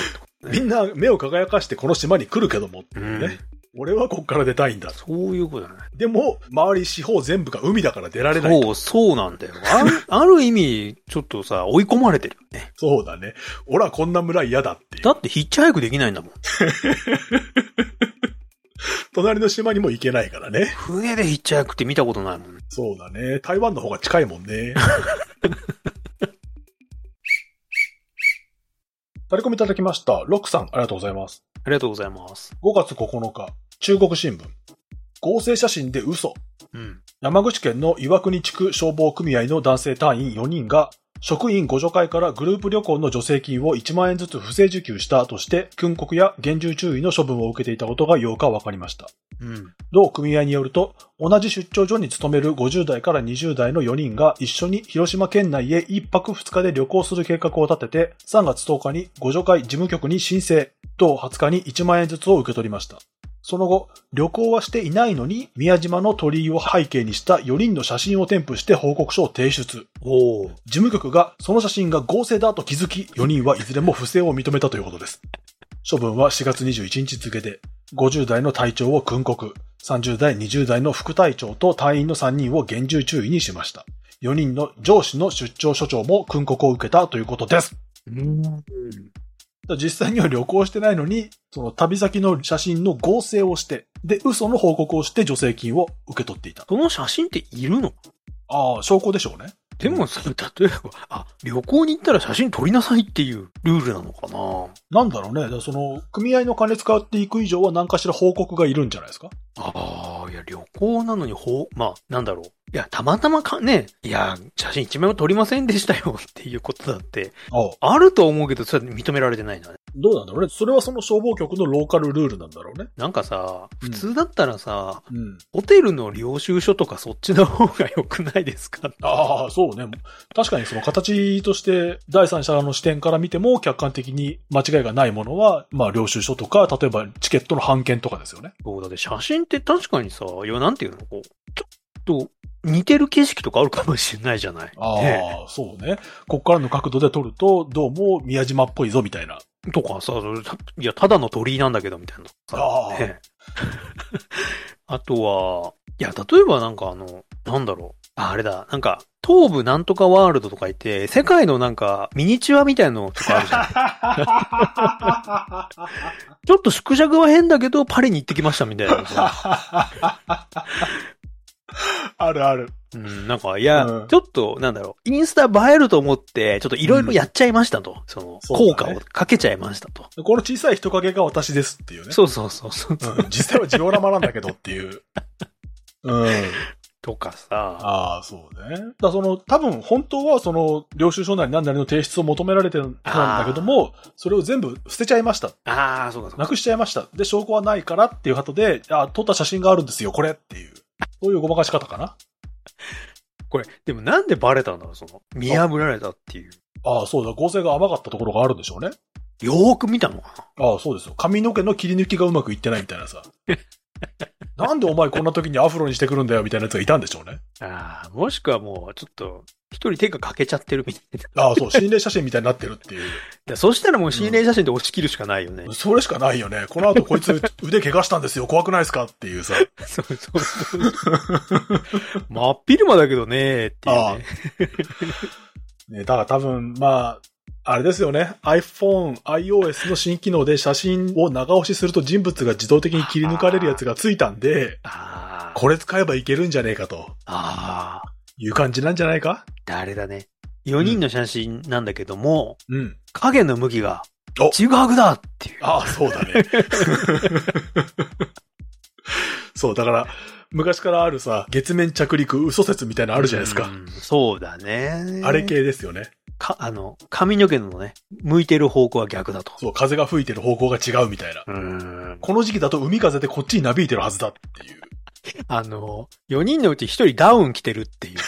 みんな目を輝かしてこの島に来るけども、ね。俺はこっから出たいんだ。 そういうことだね。 でも、周り四方全部が海だから出られない。 そうなんだよ。ある意味、ちょっとさ、追い込まれてるよね。 そうだね。俺はこんな村嫌だっていう。 だってヒッチハイクできないんだもん。 隣の島にも行けないからね。 船でヒッチハイクって見たことないもん。 そうだね。台湾の方が近いもんね。タレコミいただきました。ロックさん、ありがとうございます。 ありがとうございます。 5月9日、中国新聞。合成写真で嘘。山口県の岩国地区消防組合の男性隊員4人が、職員互助会からグループ旅行の助成金を1万円ずつ不正受給したとして、訓告や厳重注意の処分を受けていたことが8日分かりました。同組合によると、同じ出張所に勤める50代から20代の4人が一緒に広島県内へ1泊2日で旅行する計画を立てて、3月10日に互助会事務局に申請、同20日に1万円ずつを受け取りました。その後、旅行はしていないのに、宮島の鳥居を背景にした4人の写真を添付して報告書を提出。事務局がその写真が合成だと気づき、4人はいずれも不正を認めたということです。処分は4月21日付で、50代の隊長を訓告、30代、20代の副隊長と隊員の3人を厳重注意にしました。4人の上司の出張所長も訓告を受けたということです。実際には旅行してないのに、その旅先の写真の合成をして、で、嘘の報告をして助成金を受け取っていた。 その写真っているの？ ああ、証拠でしょうね。 でもそれ、例えば、旅行に行ったら写真撮りなさいっていうルールなのかな？ なんだろうね。その、組合の金使っていく以上は何かしら報告がいるんじゃないですか？ ああ、いや、旅行なのにまあ、なんだろう。いや、たまたまね、いや、写真一枚も撮りませんでしたよっていうことだって、あると思うけど、それは認められてないのね。 どうなんだろうね。それはその消防局のローカルルールなんだろうね。 なんかさ、普通だったらさ、ホテルの領収書とかそっちの方が良くないですか？ ああ、そうね。確かにその形として第三者の視点から見ても客観的に間違いがないものは、まあ領収書とか、例えばチケットの半券とかですよね。 そうだって写真って確かにさ、いや、なんていうの、ちょっと似てる景色とかあるかもしれないじゃない。 ああ、そうね。こっからの角度で撮ると、どうも宮島っぽいぞみたいな。 とかさ、いや、ただの鳥居なんだけど、みたいな。あとは、いや、例えばなんかなんだろう。あれだ、なんか、東部なんとかワールドとか言って、世界のなんか、ミニチュアみたいなのとかあるじゃん。ちょっと縮尺は変だけど、パリに行ってきましたみたいなさ。 あるある。 なんか、いや、ちょっと、なんだろう、インスタ映えると思って、ちょっといろいろやっちゃいましたと。その、効果をかけちゃいましたと。 この小さい人影が私ですっていうね。 そう。 実際はジオラマなんだけどっていう。 とかさ。 ああ、そうね。多分本当は領収書なり何なりの提出を求められてるんだけども、それを全部捨てちゃいました。 ああ、そうか。 なくしちゃいました。で、証拠はないからっていう後で、撮った写真があるんですよ、これっていう。そういうごまかし方かな。 これ、でもなんでバレたんだろう、見破られたっていう。 ああ、そうだ、合成が甘かったところがあるんでしょうね。 よーく見たのかな。ああ、そうですよ。髪の毛の切り抜きがうまくいってないみたいなさ。なんでお前こんな時にアフロにしてくるんだよみたいなやつがいたんでしょうね。 ああ、もしくはもう、ちょっと、一人手が欠けちゃってるみたいな。ああ、そう、心霊写真みたいになってるっていう。 そしたらもう心霊写真で押し切るしかないよね。 それしかないよね。この後こいつ腕怪我したんですよ。怖くないですかっていうさ。 そう。真っ昼間だけどねっていうね。 ね、だから多分、まあ、あれですよね。iPhone、iOS の新機能で写真を長押しすると人物が自動的に切り抜かれるやつがついたんで、これ使えばいけるんじゃねえかと。いう感じなんじゃないか？ あれだね。4人の写真なんだけども、影の向きが、ちぐはぐだっていう。 ああ、そうだね。そう、だから、昔からあるさ、月面着陸嘘説みたいなのあるじゃないですか。 そうだね。 あれ系ですよね。 髪の毛のね、向いてる方向は逆だと。 そう、風が吹いてる方向が違うみたいな。この時期だと海風でこっちになびいてるはずだっていう。 4人のうち1人ダウン着てるっていう。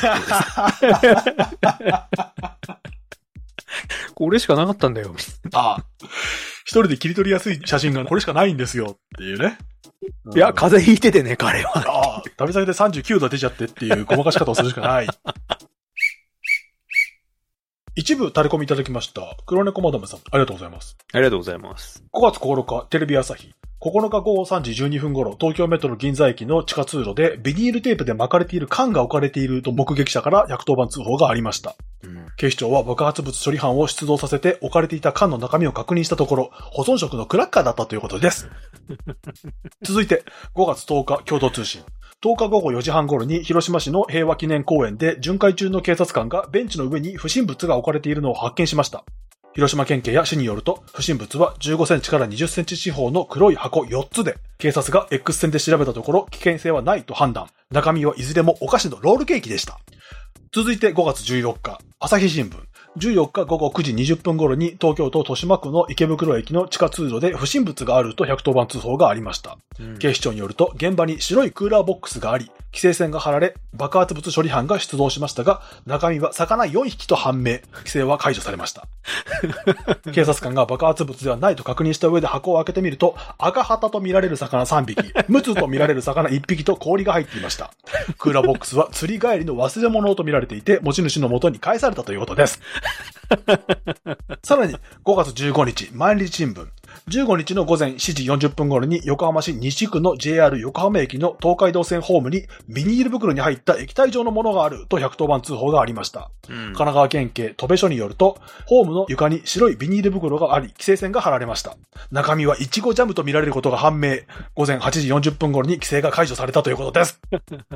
これしかなかったんだよ。 ああ。一人で切り取りやすい写真がこれしかないんですよっていうね。 いや、風邪ひいててね、彼は。 ああ、旅先で39度出ちゃってっていうごまかし方をするしかない。 一部タレコミいただきました。黒猫マダムさん、ありがとうございます。 ありがとうございます。 5月9日、テレビ朝日。9日午後3時12分頃、東京メトロ銀座駅の地下通路でビニールテープで巻かれている缶が置かれていると目撃者から110番通報がありました。警視庁は爆発物処理班を出動させて置かれていた缶の中身を確認したところ、保存食のクラッカーだったということです。続いて、5月10日、共同通信。10日午後4時半頃に広島市の平和記念公園で巡回中の警察官がベンチの上に不審物が置かれているのを発見しました。広島県警や市によると、不審物は15センチから20センチ四方の黒い箱4つで、警察が X 線で調べたところ危険性はないと判断。中身はいずれもお菓子のロールケーキでした。続いて5月14日、朝日新聞。14日午後9時20分頃に東京都豊島区の池袋駅の地下通路で不審物があると110番通報がありました。警視庁によると現場に白いクーラーボックスがあり、規制線が張られ、爆発物処理班が出動しましたが、中身は魚4匹と判明。規制は解除されました。警察官が爆発物ではないと確認した上で箱を開けてみると、赤旗と見られる魚3匹、ムツと見られる魚1匹と氷が入っていました。クーラーボックスは釣り帰りの忘れ物と見られていて、持ち主の元に返されたということです。さらに5月15日、毎日新聞。15日の午前7時40分頃に横浜市西区の JR 横浜駅の東海道線ホームにビニール袋に入った液体状のものがあると110番通報がありました。神奈川県警戸部署によると、ホームの床に白いビニール袋があり、規制線が張られました。中身はイチゴジャムと見られることが判明。午前8時40分頃に規制が解除されたということです。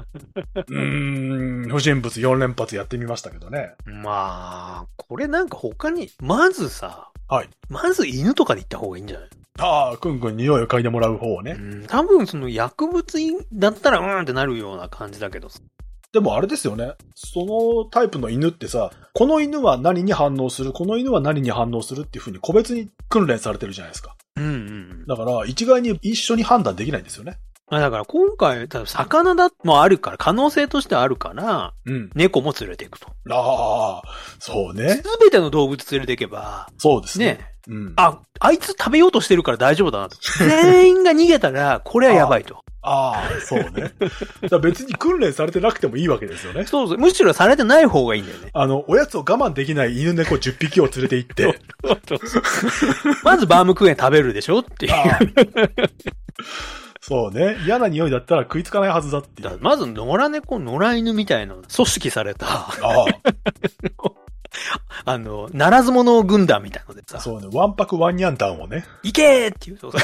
不審物4連発やってみましたけどね。 まあ、これなんか他に、まずさ、 はい。 まず犬とかで行った方がいいんじゃない？ ああ、くんくん匂いを嗅いでもらう方をね。 多分その薬物だったらってなるような感じだけど。 でもあれですよね。そのタイプの犬ってさ、この犬は何に反応する、この犬は何に反応するっていう風に個別に訓練されてるじゃないですか。だから一概に一緒に判断できないんですよね。 だから今回、多分魚だもあるから、可能性としてあるから、猫も連れていくと。 ああ、そうね。 すべての動物連れていけば、 そうですね。 あいつ食べようとしてるから大丈夫だなと。全員が逃げたら、これはやばいと。 そうね。だ別に訓練されてなくてもいいわけですよね。 そう。むしろされてない方がいいんだよね。 おやつを我慢できない犬猫10匹を連れて行って。 まずバームクーヘン食べるでしょっていう。 そうね。嫌な匂いだったら食いつかないはずだっていう。 まず野良猫、野良犬みたいな組織された。ならず者軍団みたいなのでさ。 そうね。ワンパクワンニャン団をね。 行けーっていうと。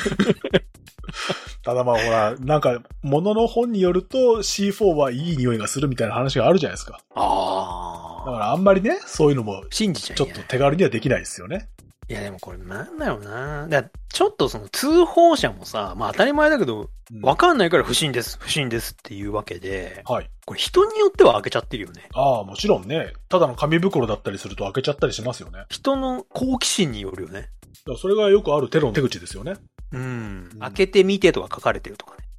ただまあほら、なんか、物の本によると C4 はいい匂いがするみたいな話があるじゃないですか。だからあんまりね、そういうのも、 信じちゃう。 ちょっと手軽にはできないですよね。 いやでもこれなんだろうな。ちょっとその通報者もさ、まあ当たり前だけど、わかんないから不審ですっていうわけで、 はい。 これ人によっては開けちゃってるよね。 もちろんね。ただの紙袋だったりすると開けちゃったりしますよね。 人の好奇心によるよね。 それがよくあるテロの手口ですよね。 開けてみてとか書かれてるとかね。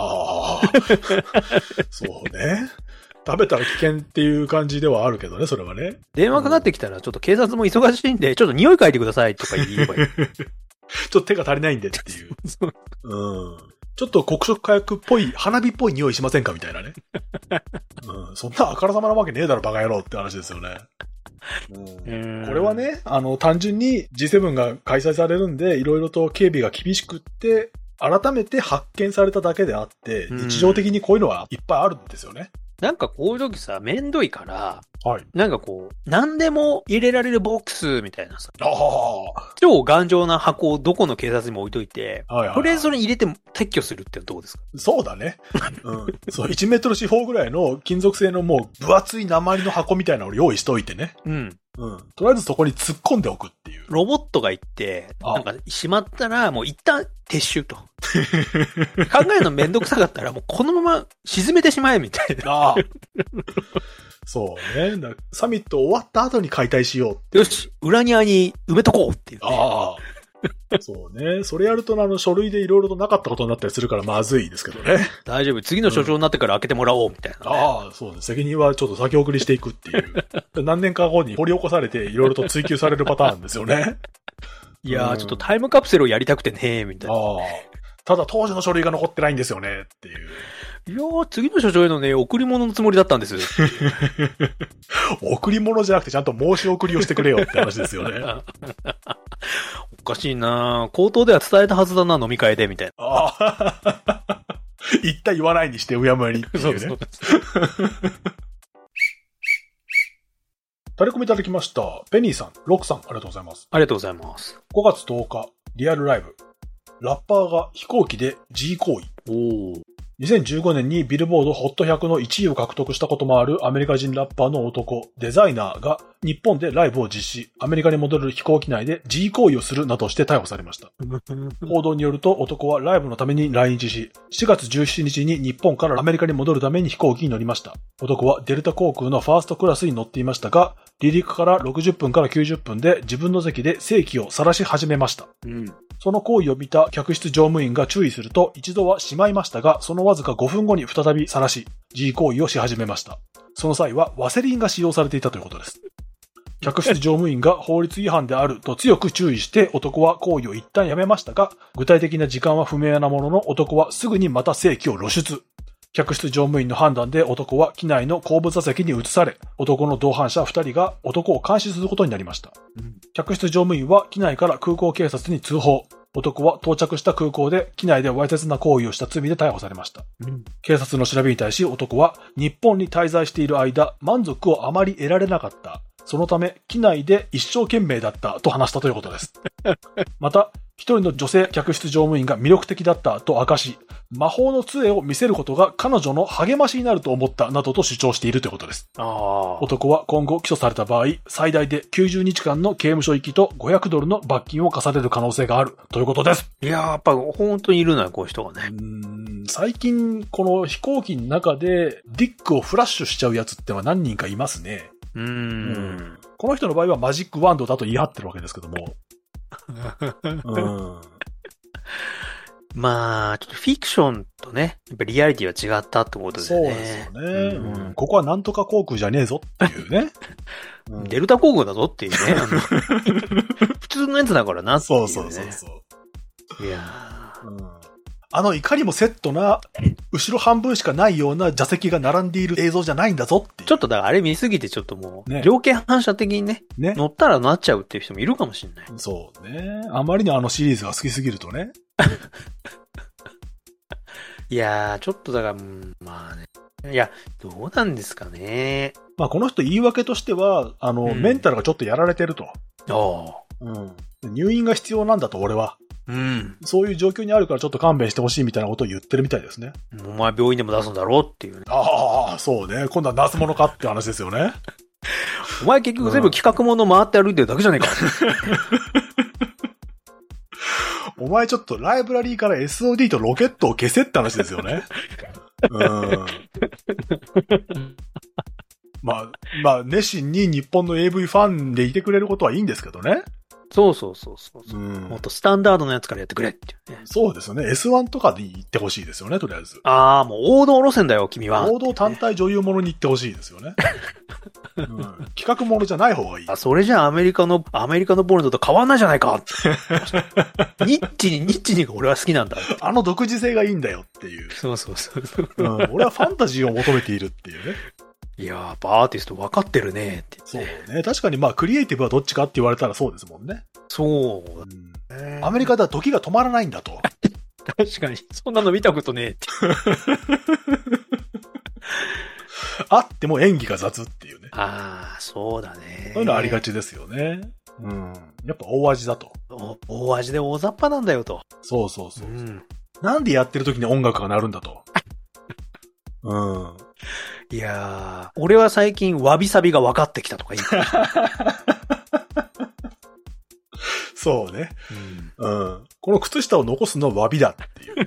そうね。食べたら危険っていう感じではあるけどね、それはね。 電話かかってきたら、ちょっと警察も忙しいんで、ちょっと匂い嗅いでくださいとか言えばいい。 ちょっと手が足りないんでっていう。ちょっと黒色火薬っぽい、花火っぽい匂いしませんかみたいなね。そんなあからさまなわけねえだろ、バカ野郎って話ですよね。これはね、単純に G7 が開催されるんで、いろいろと警備が厳しくって、改めて発見されただけであって、日常的にこういうのはいっぱいあるんですよね。 なんかこういう時さ、めんどいから、 はい。 なんかこう、何でも入れられるボックスみたいなさ。超頑丈な箱をどこの警察にも置いといて、とりあえずそれに入れて撤去するってどうですか？ そうだね。そう、1メートル四方ぐらいの金属製のもう分厚い鉛の箱みたいなのを用意しといてね。とりあえずそこに突っ込んでおくっていう。 ロボットが行って、なんかしまったらもう一旦撤収と。考えるのめんどくさかったらもうこのまま沈めてしまえみたいな。そうね。 サミット終わった後に解体しようって。 よし、裏庭に埋めとこうっていう、ね。 そうね。それやると書類でいろいろとなかったことになったりするからまずいですけどね。 大丈夫。次の所長になってから開けてもらおうみたいな、 ね。そうね。責任はちょっと先送りしていくっていう。何年か後に掘り起こされていろいろと追求されるパターンですよね。 いやー、ちょっとタイムカプセルをやりたくてね、みたいな。 ただ当時の書類が残ってないんですよねっていう。 いやー、次の所長へのね、贈り物のつもりだったんですよ。 贈り物じゃなくてちゃんと申し送りをしてくれよって話ですよね。 おかしいなぁ。口頭では伝えたはずだな、飲み会で、みたいな。 ああ。言った言わないにしてうやむやにっていうね。そうタレコミいただきました。ペニーさん、ロックさん、ありがとうございます。 ありがとうございます。 5月10日、リアルライブ。ラッパーが飛行機で G 行為。2015年にビルボード HOT100 の1位を獲得したこともあるアメリカ人ラッパーの男、デザイナーが日本でライブを実施、アメリカに戻る飛行機内で G 行為をするなどして逮捕されました。報道によると男はライブのために来日し、4月17日に日本からアメリカに戻るために飛行機に乗りました。男はデルタ航空のファーストクラスに乗っていましたが、離陸から60分から90分で自分の席で正規を晒し始めました。その行為を見た客室乗務員が注意すると一度はしまいましたが、そのわずか5分後に再び晒し、G 行為をし始めました。その際はワセリンが使用されていたということです。客室乗務員が法律違反であると強く注意して男は行為を一旦やめましたが、具体的な時間は不明なものの男はすぐにまた正規を露出。客室乗務員の判断で男は機内の後部座席に移され、男の同伴者2人が男を監視することになりました。客室乗務員は機内から空港警察に通報。男は到着した空港で機内でわいせつな行為をした罪で逮捕されました。警察の調べに対し男は日本に滞在している間、満足をあまり得られなかった。そのため機内で一生懸命だったと話したということです。また、一人の女性客室乗務員が魅力的だったと明かし、魔法の杖を見せることが彼女の励ましになると思ったなどと主張しているということです。男は今後起訴された場合、最大で90日間の刑務所行きと$500の罰金を課される可能性があるということです。 いやー、やっぱ本当にいるな、こういう人がね。 最近この飛行機の中でディックをフラッシュしちゃうやつってのは何人かいますね。この人の場合はマジックワンドだと言い張ってるわけですけども。 まあ、ちょっとフィクションとね、やっぱリアリティは違ったってことですね。 そうですよね。ここはなんとか航空じゃねえぞっていうね。 デルタ航空だぞっていうね。普通のやつだからなっていうね。そう。いやいかにもセットな、後ろ半分しかないような座席が並んでいる映像じゃないんだぞっていう。 ちょっとだからあれ見すぎてちょっともう、条件反射的にね、乗ったらなっちゃうっていう人もいるかもしれない。 そうね。あまりにシリーズが好きすぎるとね。 いやー、ちょっとだから、まあね。いや、どうなんですかね。 まあこの人言い訳としては、メンタルがちょっとやられてると。入院が必要なんだと、俺は。そういう状況にあるからちょっと勘弁してほしいみたいなことを言ってるみたいですね。 お前病院でも出すんだろうっていうね。 そうね。今度は出すものかって話ですよね。 お前結局全部企画物回って歩いてるだけじゃねえか。 お前ちょっとライブラリーから SOD とロケットを消せって話ですよね。まあ、熱心に日本の AV ファンでいてくれることはいいんですけどね。 そう。もっとスタンダードなやつからやってくれっていうね。 そうですよね。S1 とかで行ってほしいですよね、とりあえず。 もう王道路線だよ、君は。 王道単体女優ものに行ってほしいですよね。企画ものじゃない方がいい。 それじゃあアメリカのポルノと変わんないじゃないか。ニッチに俺は好きなんだ。 独自性がいいんだよっていう。 そう。 俺はファンタジーを求めているっていうね。 いやー、やっぱアーティスト分かってるねって。 そうね。確かにクリエイティブはどっちかって言われたらそうですもんね。 そう。 アメリカでは時が止まらないんだと。 確かに。そんなの見たことねえって。 あっても演技が雑っていうね。 そうだね。 そういうのありがちですよね。やっぱ大味だと。 大味で大雑把なんだよと。 そう。なんでやってる時に音楽が鳴るんだと。 いやー、俺は最近わびさびが分かってきたとか言う。 そうね。この靴下を残すのはわびだっていう。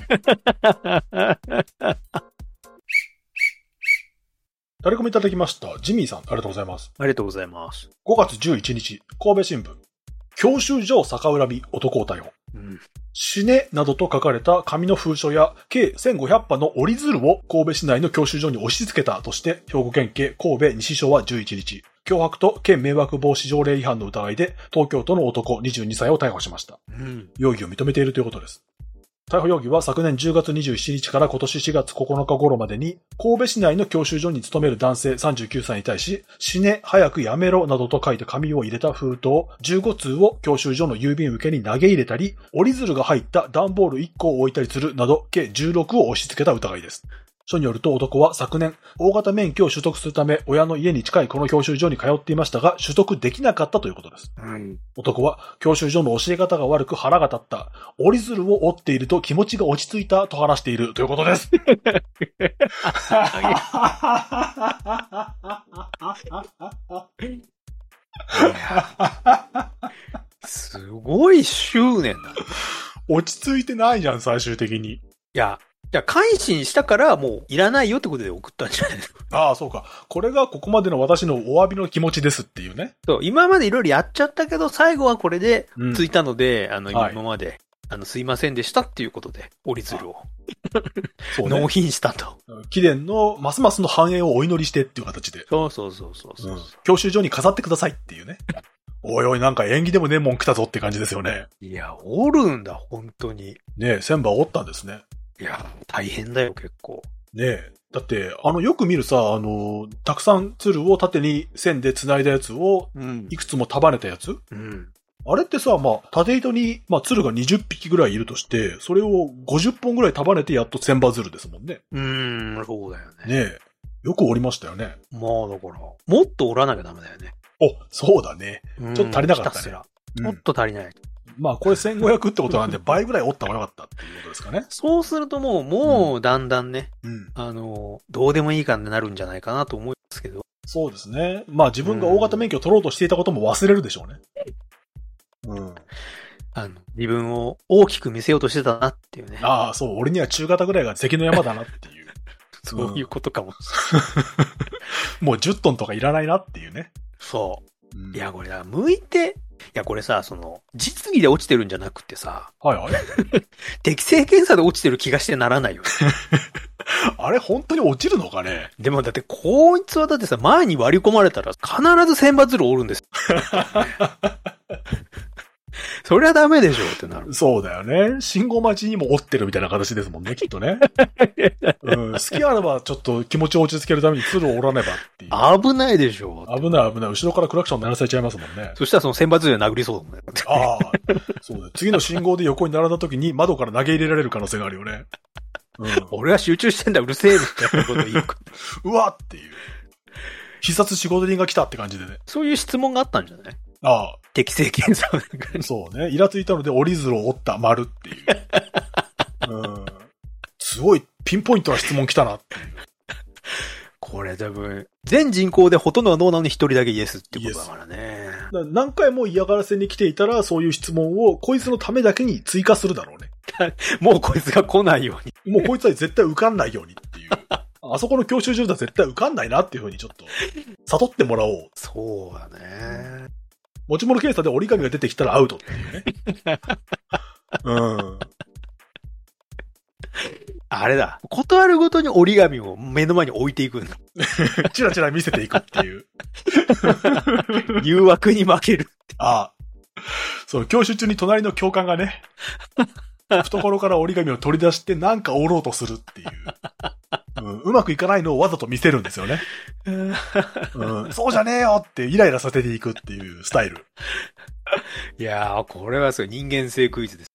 タレコミいただきました。ジミーさん、ありがとうございます。 ありがとうございます。 5月11日、神戸新聞。教習所を逆恨み、男を逮捕。死ねなどと書かれた紙の封書や計1500羽の折り鶴を神戸市内の教習所に押し付けたとして兵庫県警神戸西署は11日、脅迫と県迷惑防止条例違反の疑いで東京都の男22歳を逮捕しました。容疑を認めているということです。 逮捕容疑は昨年10月27日から今年4月9日頃までに、神戸市内の教習所に勤める男性39歳に対し、死ね、早くやめろなどと書いて紙を入れた封筒15通を教習所の郵便受けに投げ入れたり、折り鶴が入った段ボール1個を置いたりするなど、計16を押し付けた疑いです。書によると男は昨年、大型免許を取得するため親の家に近いこの教習所に通っていましたが、取得できなかったということです。男は、教習所の教え方が悪く腹が立った。折り鶴を折っていると気持ちが落ち着いたと話しているということです。 すごい執念だ。 落ち着いてないじゃん、最終的に。 いや、改心したからもういらないよってことで送ったんじゃないの？ ああ、そうか。これがここまでの私のお詫びの気持ちですっていうね。 そう、今までいろいろやっちゃったけど、最後はこれでついたので、今まで、すいませんでしたっていうことで、折り鶴を。そうね。納品したと。 貴殿のますますの繁栄をお祈りしてっていう形で。 そう。 教習所に飾ってくださいっていうね。おいおい、なんか縁起でもねえもん来たぞって感じですよね。 いや、折るんだ、本当に。 ねえ、千羽折ったんですね。 いや、大変だよ、結構。 ねえ。だって、よく見るさ、たくさん鶴を縦に線で繋いだやつを、いくつも束ねたやつ、あれってさ、縦糸に、鶴が20匹ぐらいいるとして、それを50本ぐらい束ねてやっと千羽鶴ですもんね。 そうだよね。 ねえ。よく折りましたよね。 だから、もっと折らなきゃダメだよね。 お、そうだね。ちょっと足りなかったね。 もっと足りない。 これ1500ってことなんで倍ぐらい折った方がよかったっていうことですかね。 そうするともうだんだんね、どうでもいいかになるんじゃないかなと思うんですけど。 そうですね。自分が大型免許を取ろうとしていたことも忘れるでしょうね。 自分を大きく見せようとしてたなっていうね。 ああ、そう、俺には中型ぐらいが関の山だなっていう。 そういうことかもしれない。 もう10トンとかいらないなっていうね。 そう。いや、これ向いて、これさ、実技で落ちてるんじゃなくてさ。適正検査で落ちてる気がしてならないよね。 あれ、本当に落ちるのかね？ でもだって、こいつはだってさ、前に割り込まれたら必ず千羽鶴折るんです。そりゃダメでしょってなる。 そうだよね。信号待ちにも折ってるみたいな形ですもんね、きっとね。好きあらばちょっと気持ちを落ち着けるために鶴を折らねばっていう。 危ないでしょ。 危ない。後ろからクラクション鳴らされちゃいますもんね。 そしたらその千羽鶴で殴りそうだもんね。 ああ。そうだ。次の信号で横に並んだ時に窓から投げ入れられる可能性があるよね。 俺は集中してんだ、うるせえみたいなこと言う。 うわっていう。必殺仕事人が来たって感じでね。 そういう質問があったんじゃない？ ああ。 適正検査を。 そうね。イラついたので折り鶴を折った丸っていう。すごいピンポイントな質問来たなっていう。 これ多分、全人口でほとんどがノーなのに一人だけイエスってことだからね。 何回も嫌がらせに来ていたら、そういう質問をこいつのためだけに追加するだろうね。 もうこいつが来ないように。 もうこいつは絶対受かんないようにっていう。あそこの教習所では絶対受かんないなっていう風にちょっと、悟ってもらおう。 そうだね。 持ち物検査で折り紙が出てきたらアウトっていうね。 あれだ。断るごとに折り紙を目の前に置いていくんだ。 チラチラ見せていくっていう。 誘惑に負ける。 ああ。そう、教習中に隣の教官がね、懐から折り紙を取り出してなんか折ろうとするっていう。うまくいかないのをわざと見せるんですよね。そうじゃねえよってイライラさせていくっていうスタイル。 いやー、これはそう人間性クイズです。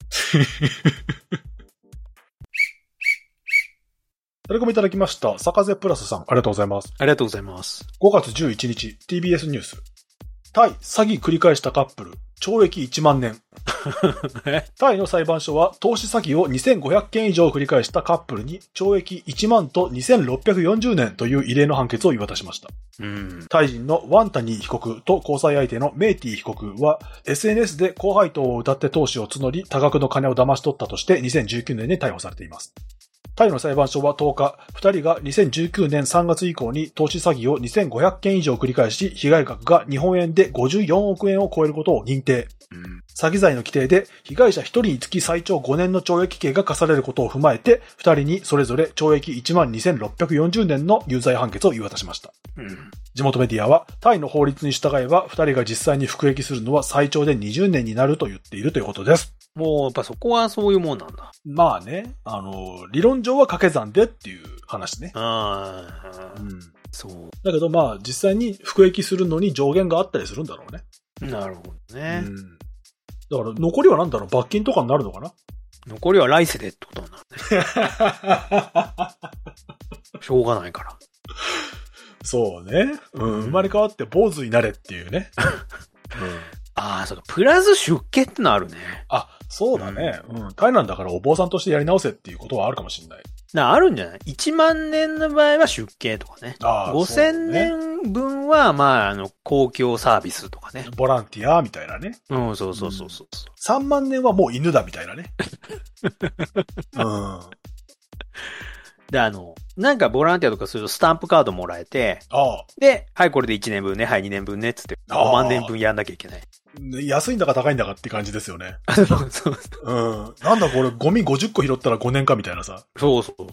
タレコミいただきました。サカゼプラスさん、ありがとうございます。 ありがとうございます。 5月11日、TBS ニュース。タイ、詐欺繰り返したカップル、懲役1万年。タイの裁判所は投資詐欺を2500件以上繰り返したカップルに懲役1万と2640年という異例の判決を言い渡しました。タイ人のワンタニー被告と交際相手のメイティ被告は SNS で高配当を謳って投資を募り多額の金を騙し取ったとして2019年に逮捕されています。タイの裁判所は10日、2人が2019年3月以降に投資詐欺を2500件以上繰り返し、被害額が日本円で54億円を超えることを認定。詐欺罪の規定で被害者1人につき最長5年の懲役刑が課されることを踏まえて、2人にそれぞれ懲役12,640年の有罪判決を言い渡しました。地元メディアは、タイの法律に従えば2人が実際に服役するのは最長で20年になると言っているということです。 もうやっぱそこはそういうもんなんだ。 まあね、理論上は掛け算でっていう話ね。 ああ、 うん。 そう。 だけどまあ実際に服役するのに上限があったりするんだろうね。 なるほどね。 うん。だから残りはなんだろう、罰金とかになるのかな。 残りは来世でってことになるね。しょうがないから。 そうね。うん。生まれ変わって坊主になれっていうね。うん。 ああ、そうか。プラス出家ってのあるね。 あ、そうだね。うん。タイなんだからお坊さんとしてやり直せっていうことはあるかもしれない。 あるんじゃない ?1 万年の場合は出家とかね。5000年分は、まあ、公共サービスとかね。 ボランティアみたいなね。 うん、そうそうそうそう。 3万年はもう犬だみたいなね。うん。 で、なんかボランティアとかするとスタンプカードもらえて、で、はい、これで1年分ね、はい、2年分ね、つって、5万年分やんなきゃいけない。 安いんだか高いんだかって感じですよね。 そうそう。 うん。なんだこれ、ゴミ50個拾ったら5年かみたいなさ。 そうそう。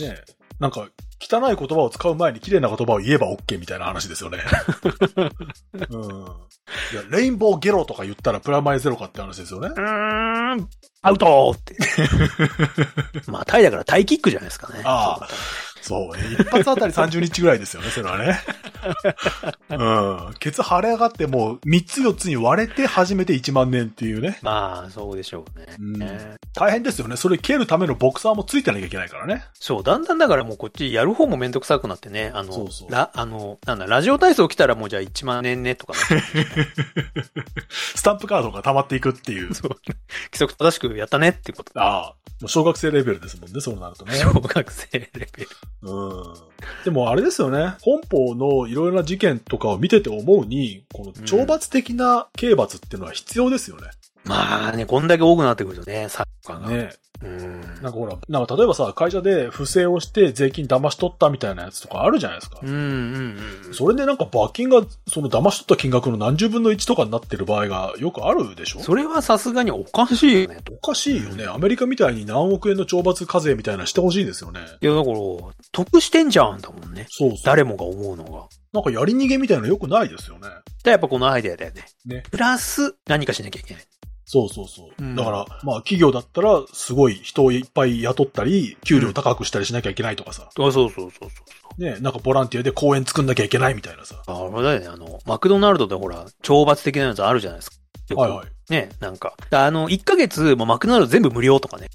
ねえ。なんか、汚い言葉を使う前に綺麗な言葉を言えば OK みたいな話ですよね。うん。いや、レインボーゲロとか言ったらプラマイゼロかって話ですよね。 アウトって。まあ、タイだからタイキックじゃないですかね。 ああ。そうね。一発あたり30日ぐらいですよね、それはね。うん。ケツ腫れ上がってもう3つ4つに割れて初めて1万年っていうね。 まあ、そうでしょうね。 うん。大変ですよね。それ蹴るためのボクサーもついてなきゃいけないからね。 そう、だんだんだからもうこっちやる方もめんどくさくなってね。 そうラジオ体操来たらもうじゃあ1万年ねとかなってスタンプカードが溜まっていくっていう。 そう。規則正しくやったねってこと。 ああ。もう小学生レベルですもんね、そうなるとね。 小学生レベル。 うん。でもあれですよね。本邦のいろいろな事件とかを見てて思うに、この懲罰的な刑罰っていうのは必要ですよね。 まあね、こんだけ多くなってくるとね、サッカーが。ね。 なんかほら、なんか例えばさ、会社で不正をして税金騙し取ったみたいなやつとかあるじゃないですか。それでなんか罰金がその騙し取った金額の何十分の1とかになってる場合がよくあるでしょ？ それはさすがにおかしいよね。 おかしいよね。アメリカみたいに何億円の懲罰課税みたいなしてほしいですよね。 いや、だから、得してんじゃんだもんね。そう。誰もが思うのが。 なんかやり逃げみたいなの良くないですよね。 やっぱこのアイデアだよね。ね。プラス何かしなきゃいけない。そう。 だから、まあ企業だったら、すごい人をいっぱい雇ったり、給料高くしたりしなきゃいけないとかさ。 そう。 ね、なんかボランティアで公園作んなきゃいけないみたいなさ。 あれだよね、マクドナルドでほら、懲罰的なやつあるじゃないですか。 はい。 ね、なんか。1ヶ月、マクドナルド全部無料とかね。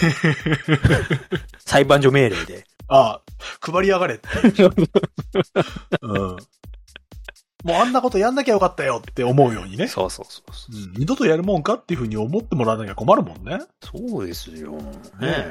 裁判所命令で。 ああ、配りやがれって。うん。もうあんなことやんなきゃよかったよって思うようにね。 そう。 二度とやるもんかっていうふうに思ってもらわなきゃ困るもんね。 そうですよ。ね。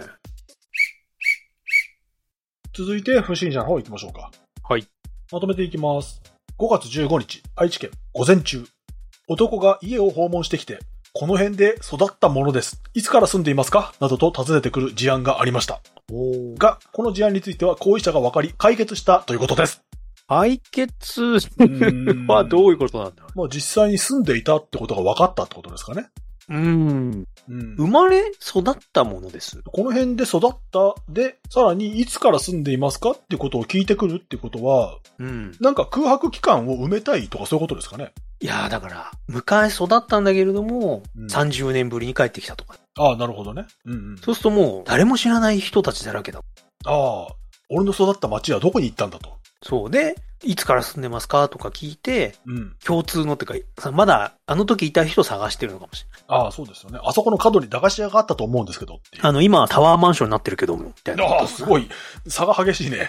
続いて、不審者の方行きましょうか。 はい。 まとめていきます。5月15日、愛知県、午前中。男が家を訪問してきて、この辺で育ったものです。いつから住んでいますかなどと尋ねてくる事案がありました。が、この事案については行為者が分かり、解決したということです。 解決はどういうことなんだろう。 まあ実際に住んでいたってことが分かったってことですかね。 生まれ育ったものです。 この辺で育ったで、さらにいつから住んでいますかってことを聞いてくるってことは、なんか空白期間を埋めたいとかそういうことですかね。 いやーだから、昔育ったんだけれども、30年ぶりに帰ってきたとか。 ああ、なるほどね。 そうするともう、誰も知らない人たちだらけだ。 ああ、俺の育った町はどこに行ったんだと。 そうで、いつから住んでますかとか聞いて、共通のってか、まだあの時いた人を探してるのかもしれない。 ああ、そうですよね。あそこの角に駄菓子屋があったと思うんですけど。 今はタワーマンションになってるけども、みたいな。 ああ、すごい。差が激しいね。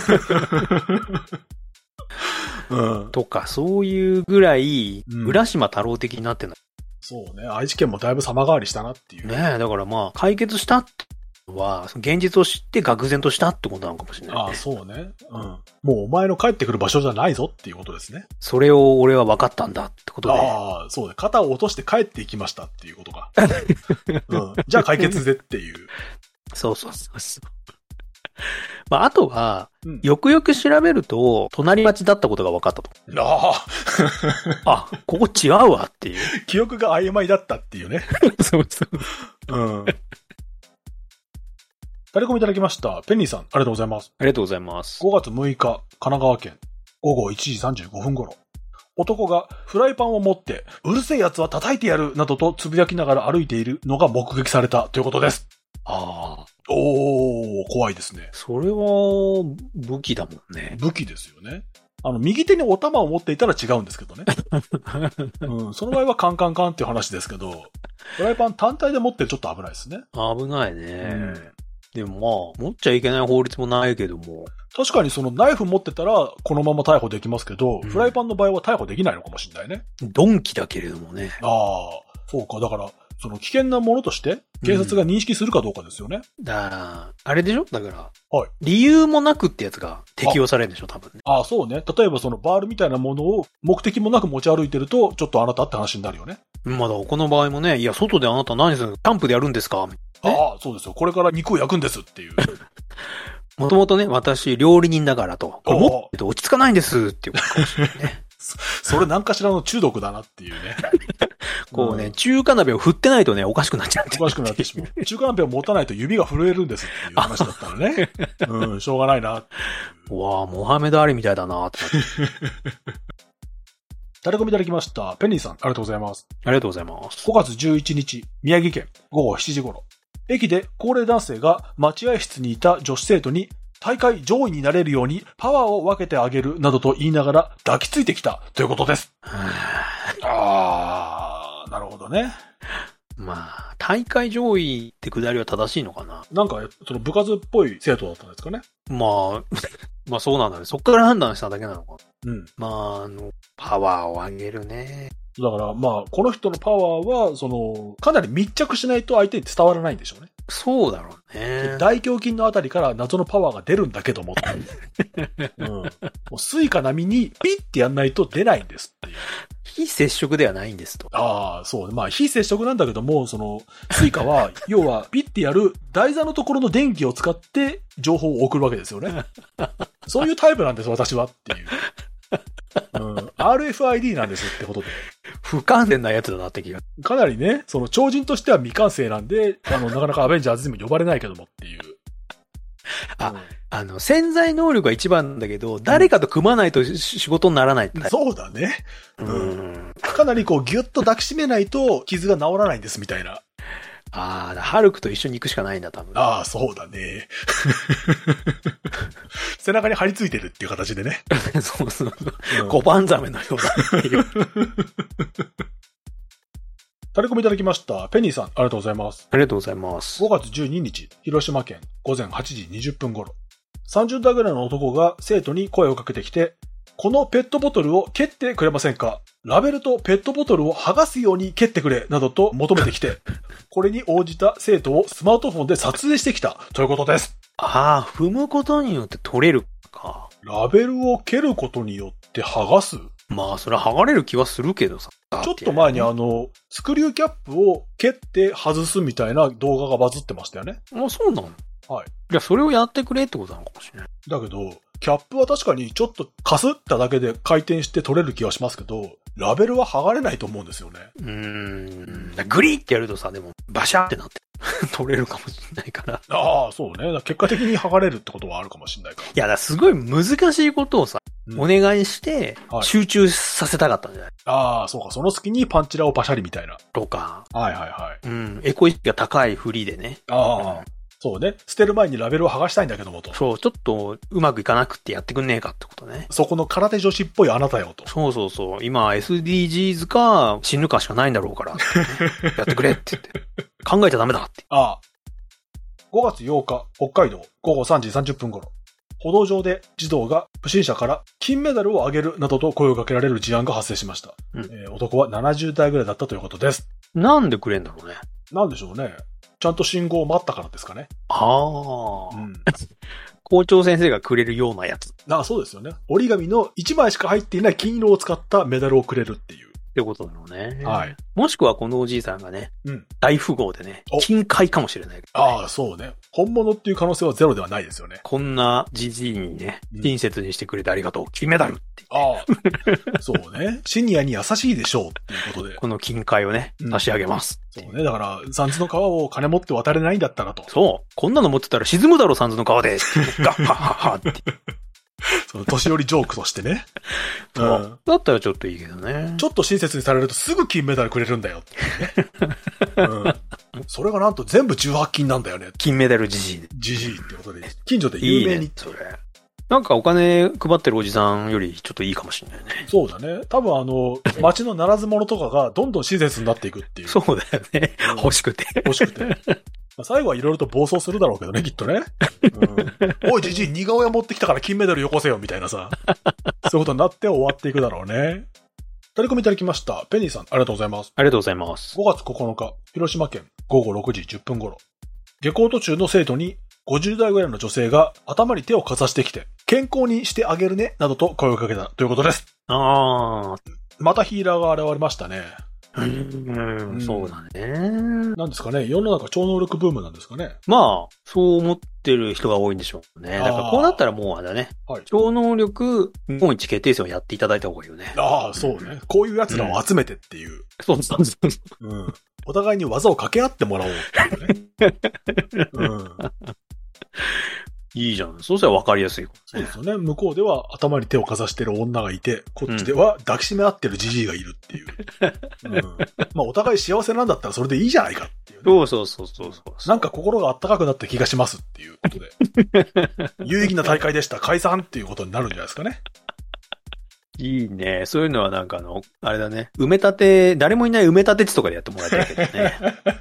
とか、そういうぐらい、浦島太郎的になってない。 そうね。愛知県もだいぶ様変わりしたなっていう。 ねえ、だからまあ、解決したっては、現実を知って愕然としたってことなのかもしれない、ね。 ああ、そうね。もうお前の帰ってくる場所じゃないぞっていうことですね。 それを俺は分かったんだってことで。 ああ、そうね。肩を落として帰っていきましたっていうことか。じゃあ解決でっていう。 そう。まあ、あとは、よくよく調べると、隣町だったことが分かったと。あ、ここ違うわっていう。 記憶が曖昧だったっていうね。 そう。 タレコミいただきました。ペンニーさん、ありがとうございます。 ありがとうございます。 5月6日、神奈川県、午後1時35分頃。 男がフライパンを持って、うるせえ奴は叩いてやるなどとつぶやきながら歩いているのが目撃されたということです。 ああ。 怖いですね。 それは、武器だもんね。 武器ですよね。右手にお玉を持っていたら違うんですけどね。その場合はカンカンカンっていう話ですけど、フライパン単体で持ってるちょっと危ないですね。 危ないね。でも持っちゃいけない法律もないけども。 確かにそのナイフ持ってたらこのまま逮捕できますけど、フライパンの場合は逮捕できないのかもしれないね。 鈍器だけれどもね。 そうか。だから、その危険なものとして警察が認識するかどうかですよね。 あれでしょだから。 はい。 理由もなくってやつが適用されるんでしょ多分ね。 そうね。例えばそのバールみたいなものを目的もなく持ち歩いてると、ちょっとあなたって話になるよね。 まだこの場合もね、いや、外であなた何するの？キャンプでやるんですか？ そうですよ。これから肉を焼くんですっていう。 もともとね、私、料理人だからと。これ持って落ち着かないんですっていうことかもしれないね。 それ何かしらの中毒だなっていうね。 こうね、中華鍋を振ってないとね、おかしくなっちゃって。 おかしくなってしまう。中華鍋を持たないと指が震えるんですっていう話だったらね。しょうがないな。 うわぁ、モハメド・アリみたいだなって。 タレコミいただきました。ペニーさん、ありがとうございます。 ありがとうございます。 5月11日、宮城県、午後7時頃。駅で高齢男性が待合室にいた女子生徒に大会上位になれるようにパワーを分けてあげるなどと言いながら抱きついてきたということです。なるほどね。 まあ、大会上位ってくだりは正しいのかな。 なんか、その部活っぽい生徒だったんですかね。 まあそうなんだね。そっから判断しただけなのか。 まあ、 パワーを上げるね。 だからまあ、この人のパワーは、かなり密着しないと相手に伝わらないんでしょうね。 そうだろうね。 大胸筋のあたりから謎のパワーが出るんだけども。もうスイカ並みにピッてやんないと出ないんですっていう。 非接触ではないんですと。 そう。まあ、非接触なんだけども、スイカは、要は、ピッてやる台座のところの電気を使って情報を送るわけですよね。そういうタイプなんです、私はっていう。RFID なんですってことで。 不完全なやつだなって気が。 かなりね、超人としては未完成なんで、なかなかアベンジャーズにも呼ばれないけどもっていう。 潜在能力が一番だけど、誰かと組まないと仕事にならないって。 そうだね。かなりギュッと抱きしめないと傷が治らないんですみたいな。 ハルクと一緒に行くしかないんだ、多分。 そうだね。背中に張り付いてるっていう形でね。 そう。小判ザメのようなっていう。 タレコミいただきました。ペニーさん、ありがとうございます。 ありがとうございます。 5月12日、広島県午前8時20分頃。30代ぐらいの男が生徒に声をかけてきて、このペットボトルを蹴ってくれませんか？ラベルとペットボトルを剥がすように蹴ってくれ、などと求めてきて、これに応じた生徒をスマートフォンで撮影してきたということです。 踏むことによって取れるか。 ラベルを蹴ることによって剥がす？ まあ、それは剥がれる気はするけどさ。 ちょっと前にスクリューキャップを蹴って外すみたいな動画がバズってましたよね。 そうなの？ はい。 いや、それをやってくれってことなのかもしれない。 だけど、キャップは確かにちょっとかすっただけで回転して取れる気はしますけど、ラベルは剥がれないと思うんですよね。 グリーってやるとさ、でも、バシャーってなって取れるかもしれないから。 そうね。結果的に剥がれるってことはあるかもしれないから。 いや、すごい難しいことをさ、お願いして、集中させたかったんじゃない？ そうか。その隙にパンチラをパシャリみたいな。 とか。 はい。 エコ意識が高い振りでね。 そうね。捨てる前にラベルを剥がしたいんだけどもと。 そう、ちょっとうまくいかなくってやってくんねえかってことね。 そこの空手女子っぽいあなたよと。 そう。今 SDGs か死ぬかしかないんだろうから、ね。やってくれって言って。考えちゃダメだって。 5月8日、北海道午後3時30分頃。歩道上で児童が不審者から金メダルをあげるなどと声をかけられる事案が発生しました。男は70代ぐらいだったということです。 なんでくれんだろうね。 なんでしょうね。ちゃんと信号を待ったからですかね。 校長先生がくれるようなやつ。 そうですよね。折り紙の1枚しか入っていない金色を使ったメダルをくれるっていう。 ってことだろうね。 はい。 もしくはこのおじいさんがね、大富豪でね、金塊かもしれない、ね。 そうね。本物っていう可能性はゼロではないですよね。 こんなじじいにね、親切にしてくれてありがとう。金メダルってそうね。シニアに優しいでしょうっていうことで。 この金塊をね、差し上げます。 そうね。だから、サンズの川を金持って渡れないんだったらと。 そう。こんなの持ってたら沈むだろ、サンズの川で。ガッハッハッハって。 その年寄りジョークとしてね。 うん。だったらちょっといいけどね。 ちょっと親切にされるとすぐ金メダルくれるんだよっていうね。うん。それがなんと全部18金なんだよね。 金メダルじじい。 じじいってことで、近所で有名に。いいね、 それ。なんかお金配ってるおじさんよりちょっといいかもしれないね。 そうだね。多分街のならず者とかがどんどん親切になっていくっていう。 そうだよね。欲しくて。 欲しくて。最後はいろいろと暴走するだろうけどね、きっとね。うん、おい、じじい、似顔絵持ってきたから金メダルよこせよ、みたいなさ。そういうことになって終わっていくだろうね。タレコミいただきました。ペニーさん、ありがとうございます。 ありがとうございます。 5月9日、広島県午後6時10分頃。下校途中の生徒に50代ぐらいの女性が頭に手をかざしてきて、健康にしてあげるね、などと声をかけたということです。 ああ。 またヒーラーが現れましたね。 そうだね。 なんですかね。世の中超能力ブームなんですかね。 まあ、そう思ってる人が多いんでしょうね。だからこうなったらもうあれだね。はい、超能力日本一決定戦をやっていただいた方がいいよね。 ああ、そうね。こういう奴らを集めてっていう。 そうそうそう。 うん。お互いに技を掛け合ってもらおうっていうね。うん。 いいじゃん。そうしたら分かりやすい、ね。 そうですよね。向こうでは頭に手をかざしてる女がいて、こっちでは抱きしめ合ってるジジイがいるっていう。まあお互い幸せなんだったらそれでいいじゃないかっていう、 ね。そう。 なんか心が温かくなった気がしますっていうことで。有意義な大会でした。解散っていうことになるんじゃないですかね。 いいね。そういうのはなんかあれだね。埋め立て、誰もいない埋め立て地とかでやってもらいたいけどね。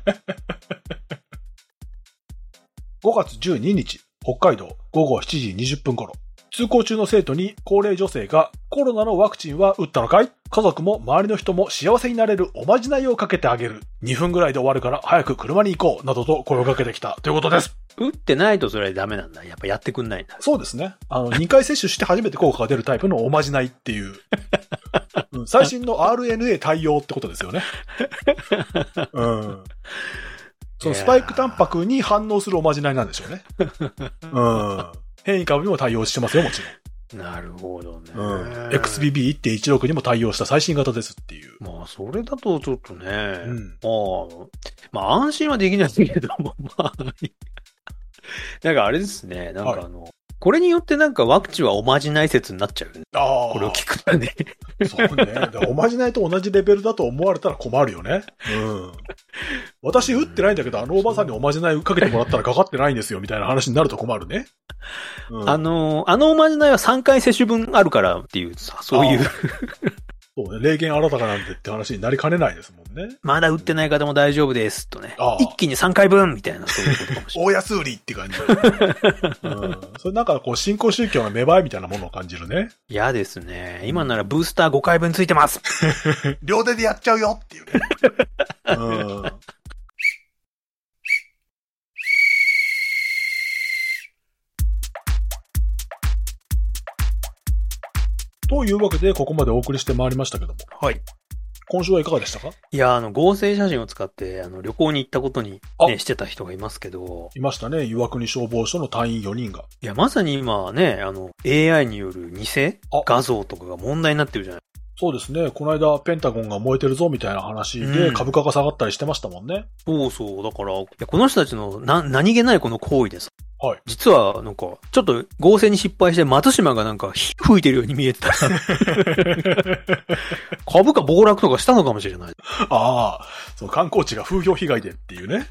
5月12日。北海道午後7時20分頃。通行中の生徒に高齢女性がコロナのワクチンは打ったのかい？家族も周りの人も幸せになれるおまじないをかけてあげる。2分ぐらいで終わるから早く車に行こう。などと声をかけてきたということです。 打ってないとそれはダメなんだ。やっぱやってくんないんだ。 そうですね。2回接種して初めて効果が出るタイプのおまじないっていう。最新の RNA 対応ってことですよね。うん。そのスパイクタンパクに反応するおまじないなんでしょうね。うん。変異株にも対応してますよ、もちろん。なるほどね。 XBB.1.16 にも対応した最新型ですっていう。 まあ、それだとちょっとね。まあ、安心はできないけれども、まあ。なんかあれですね。なんかこれによってなんかワクチンはおまじない説になっちゃうね。これを聞くとね。 そうね。おまじないと同じレベルだと思われたら困るよね。うん。私打ってないんだけど、おばさんにおまじないかけてもらったらかかってないんですよ、みたいな話になると困るね。 うん、おまじないは3回接種分あるからっていうさ、そういう。 そうね。霊言新たかなんてって話になりかねないですもんね。 まだ打ってない方も大丈夫です。とね。一気に3回分みたいな、そういうことかもしれない。 大安売りって感じ。それなんか新興宗教の芽生えみたいなものを感じるね。 嫌ですね。今ならブースター5回分ついてます。 両手でやっちゃうよっていうね。というわけで、ここまでお送りしてまいりましたけども。 はい。 今週はいかがでしたか？ いや、合成写真を使って、旅行に行ったことに、ね、してた人がいますけど。 いましたね。岩国消防署の隊員4人が。 いや、まさに今ね、AI による偽画像とかが問題になってるじゃない。 そうですね。この間、ペンタゴンが燃えてるぞみたいな話で、株価が下がったりしてましたもんね。 そう。だから、この人たちの何気ないこの行為でさ。 はい。 実は、なんか、ちょっと合成に失敗して松島がなんか火吹いてるように見えてた。株価暴落とかしたのかもしれない。 ああ、そう観光地が風評被害でっていうね。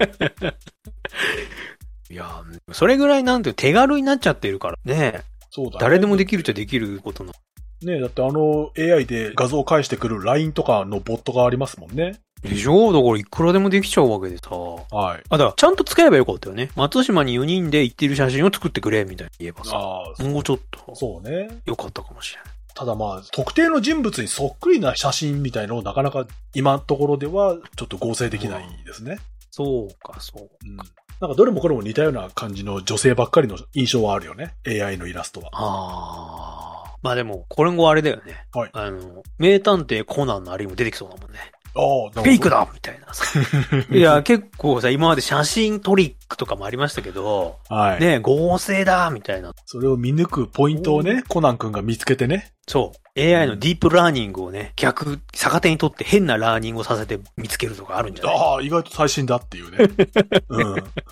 いや、それぐらいなんて手軽になっちゃってるからね。 そうだね。 誰でもできるっちゃできることな。 ねえ、だって AI で画像を返してくる LINE とかのボットがありますもんね。 でしょ？だからいくらでもできちゃうわけでさ。 はい。 だからちゃんと使えばよかったよね。松島に4人で行ってる写真を作ってくれ、みたいに言えばさ。もうちょっと。 そうね。 よかったかもしれない。 ただまあ、特定の人物にそっくりな写真みたいのをなかなか今のところではちょっと合成できないですね。 そうか。 なんかどれもこれも似たような感じの女性ばっかりの印象はあるよね。AI のイラストは。 まあでも、これもあれだよね。 はい。 名探偵コナンのあれにも出てきそうだもんね。 フェイクだみたいなさ。いや、結構さ、今まで写真トリックとかもありましたけど、 はい。 ね、合成だみたいな。 それを見抜くポイントをね、コナン君が見つけてね。 そう。AI のディープラーニングをね、逆手にとって変なラーニングをさせて見つけるとかあるんじゃない？ 意外と最新だっていうね。うん。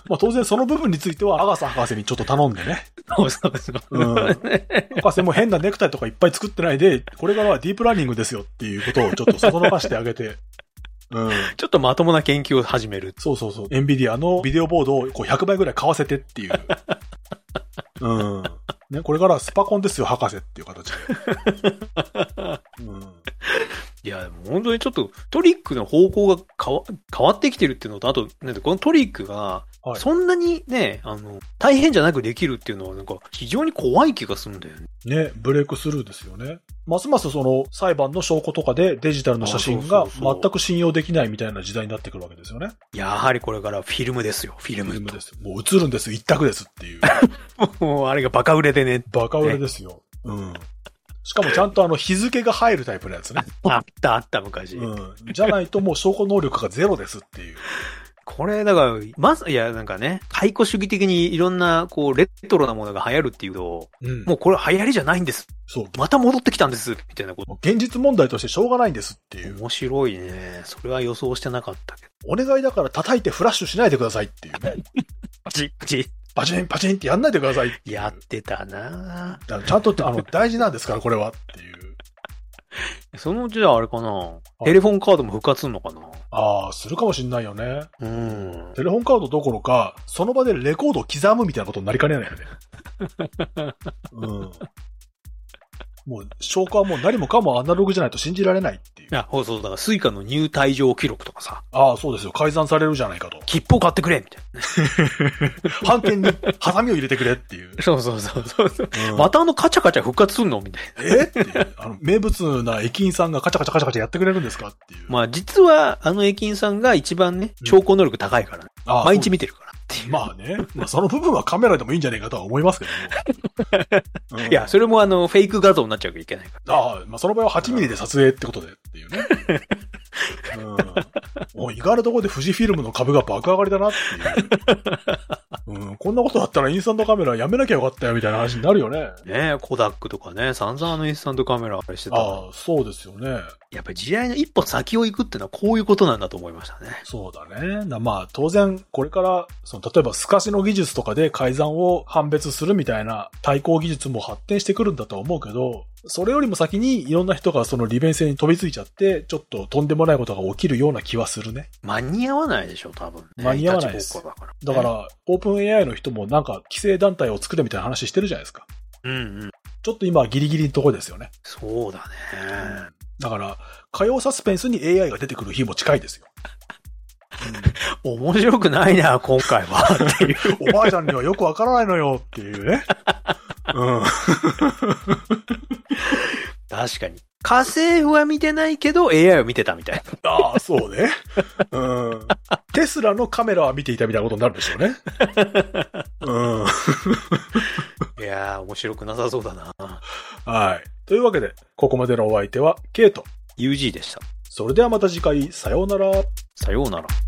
まあ当然その部分については、アガサ博士にちょっと頼んでね。 そうそうそう。 うん。博士も変なネクタイとかいっぱい作ってないで、これからはディープラーニングですよっていうことをちょっとそそのかしてあげて。うん。 ちょっとまともな研究を始める。 そうそうそう。エンビディアのビデオボードをこう100倍ぐらい買わせてっていう。うん。ね、これからスパコンですよ、博士っていう形で。うん。 いや、本当にちょっとトリックの方向が変わってきてるっていうのと、あと、ね、このトリックが、そんなにね、大変じゃなくできるっていうのは、なんか、非常に怖い気がするんだよね。 ね、ブレイクスルーですよね。ますますその裁判の証拠とかでデジタルの写真が全く信用できないみたいな時代になってくるわけですよね。 やはりこれからフィルムですよ、フィルムです。もう映るんです、一択ですっていう。 もうあれがバカ売れでね。 バカ売れですよ。うん。しかもちゃんと日付が入るタイプのやつね。 あった昔。 うん。じゃないともう証拠能力がゼロですっていう。 これ、だから、いや、なんかね、解雇主義的にいろんな、こう、レトロなものが流行るっていうと、もうこれ流行りじゃないんです。 そう。 また戻ってきたんです、みたいなこと。 現実問題としてしょうがないんですっていう。 面白いね。それは予想してなかったけど。 お願いだから叩いてフラッシュしないでくださいっていうね。 パチッパチッ。 パチンパチンってやんないでください。 やってたなぁ。ちゃんと大事なんですからこれはっていう。 そのうちじゃあれかな、テレフォンカードも復活するのかな。 ああ、するかもしんないよね。 うん。 テレフォンカードどころか、その場でレコードを刻むみたいなことになりかねないよね。うん。もう、証拠はもう何もかもアナログじゃないと信じられないっていう。 そう、だからスイカの入退場記録とかさ。 ああ、そうですよ。改ざんされるじゃないかと。 切符を買ってくれみたいな。半券にハサミを入れてくれっていう。 そう。うん、またカチャカチャ復活すんのみたいな。 っていう。名物な駅員さんがカチャカチャやってくれるんですかっていう。 まあ実は駅員さんが一番ね、証拠能力高いからね。毎日見てるから。 まあね。まあその部分はカメラでもいいんじゃないかとは思いますけども。 いや、それもフェイク画像になっちゃうといけないから、 ね。ああ、まあその場合は8ミリで撮影ってことでっていうね。もう意外なところで富士フィルムの株が爆上がりだなっていう。こんなことだったらインスタントカメラやめなきゃよかったよみたいな話になるよね。 ねえ、コダックとかね、散々インスタントカメラしてた。 ああ、そうですよね。 やっぱり時代の一歩先を行くっていうのはこういうことなんだと思いましたね。 そうだね。まあ当然これから例えば透かしの技術とかで改ざんを判別するみたいな対抗技術も発展してくるんだとは思うけど、それよりも先にいろんな人がその利便性に飛びついちゃって、ちょっととんでもないことが起きるような気はするね。 間に合わないでしょ、多分、ね。 間に合わないです。だから、オープン AI の人もなんか規制団体を作るみたいな話してるじゃないですか。 うんうん。 ちょっと今はギリギリのところですよね。 そうだね。 だから、火曜サスペンスに AI が出てくる日も近いですよ。 面白くないな、今回は。っていうおばあちゃんにはよくわからないのよっていうね。 確かに。家政婦は見てないけど AI は見てたみたいな。ああ、そうね。テスラのカメラは見ていたみたいなことになるでしょうね。 いやー、面白くなさそうだな。 はい。というわけで、ここまでのお相手は、ケイト。 UG でした。 それではまた次回、さようなら。 さようなら。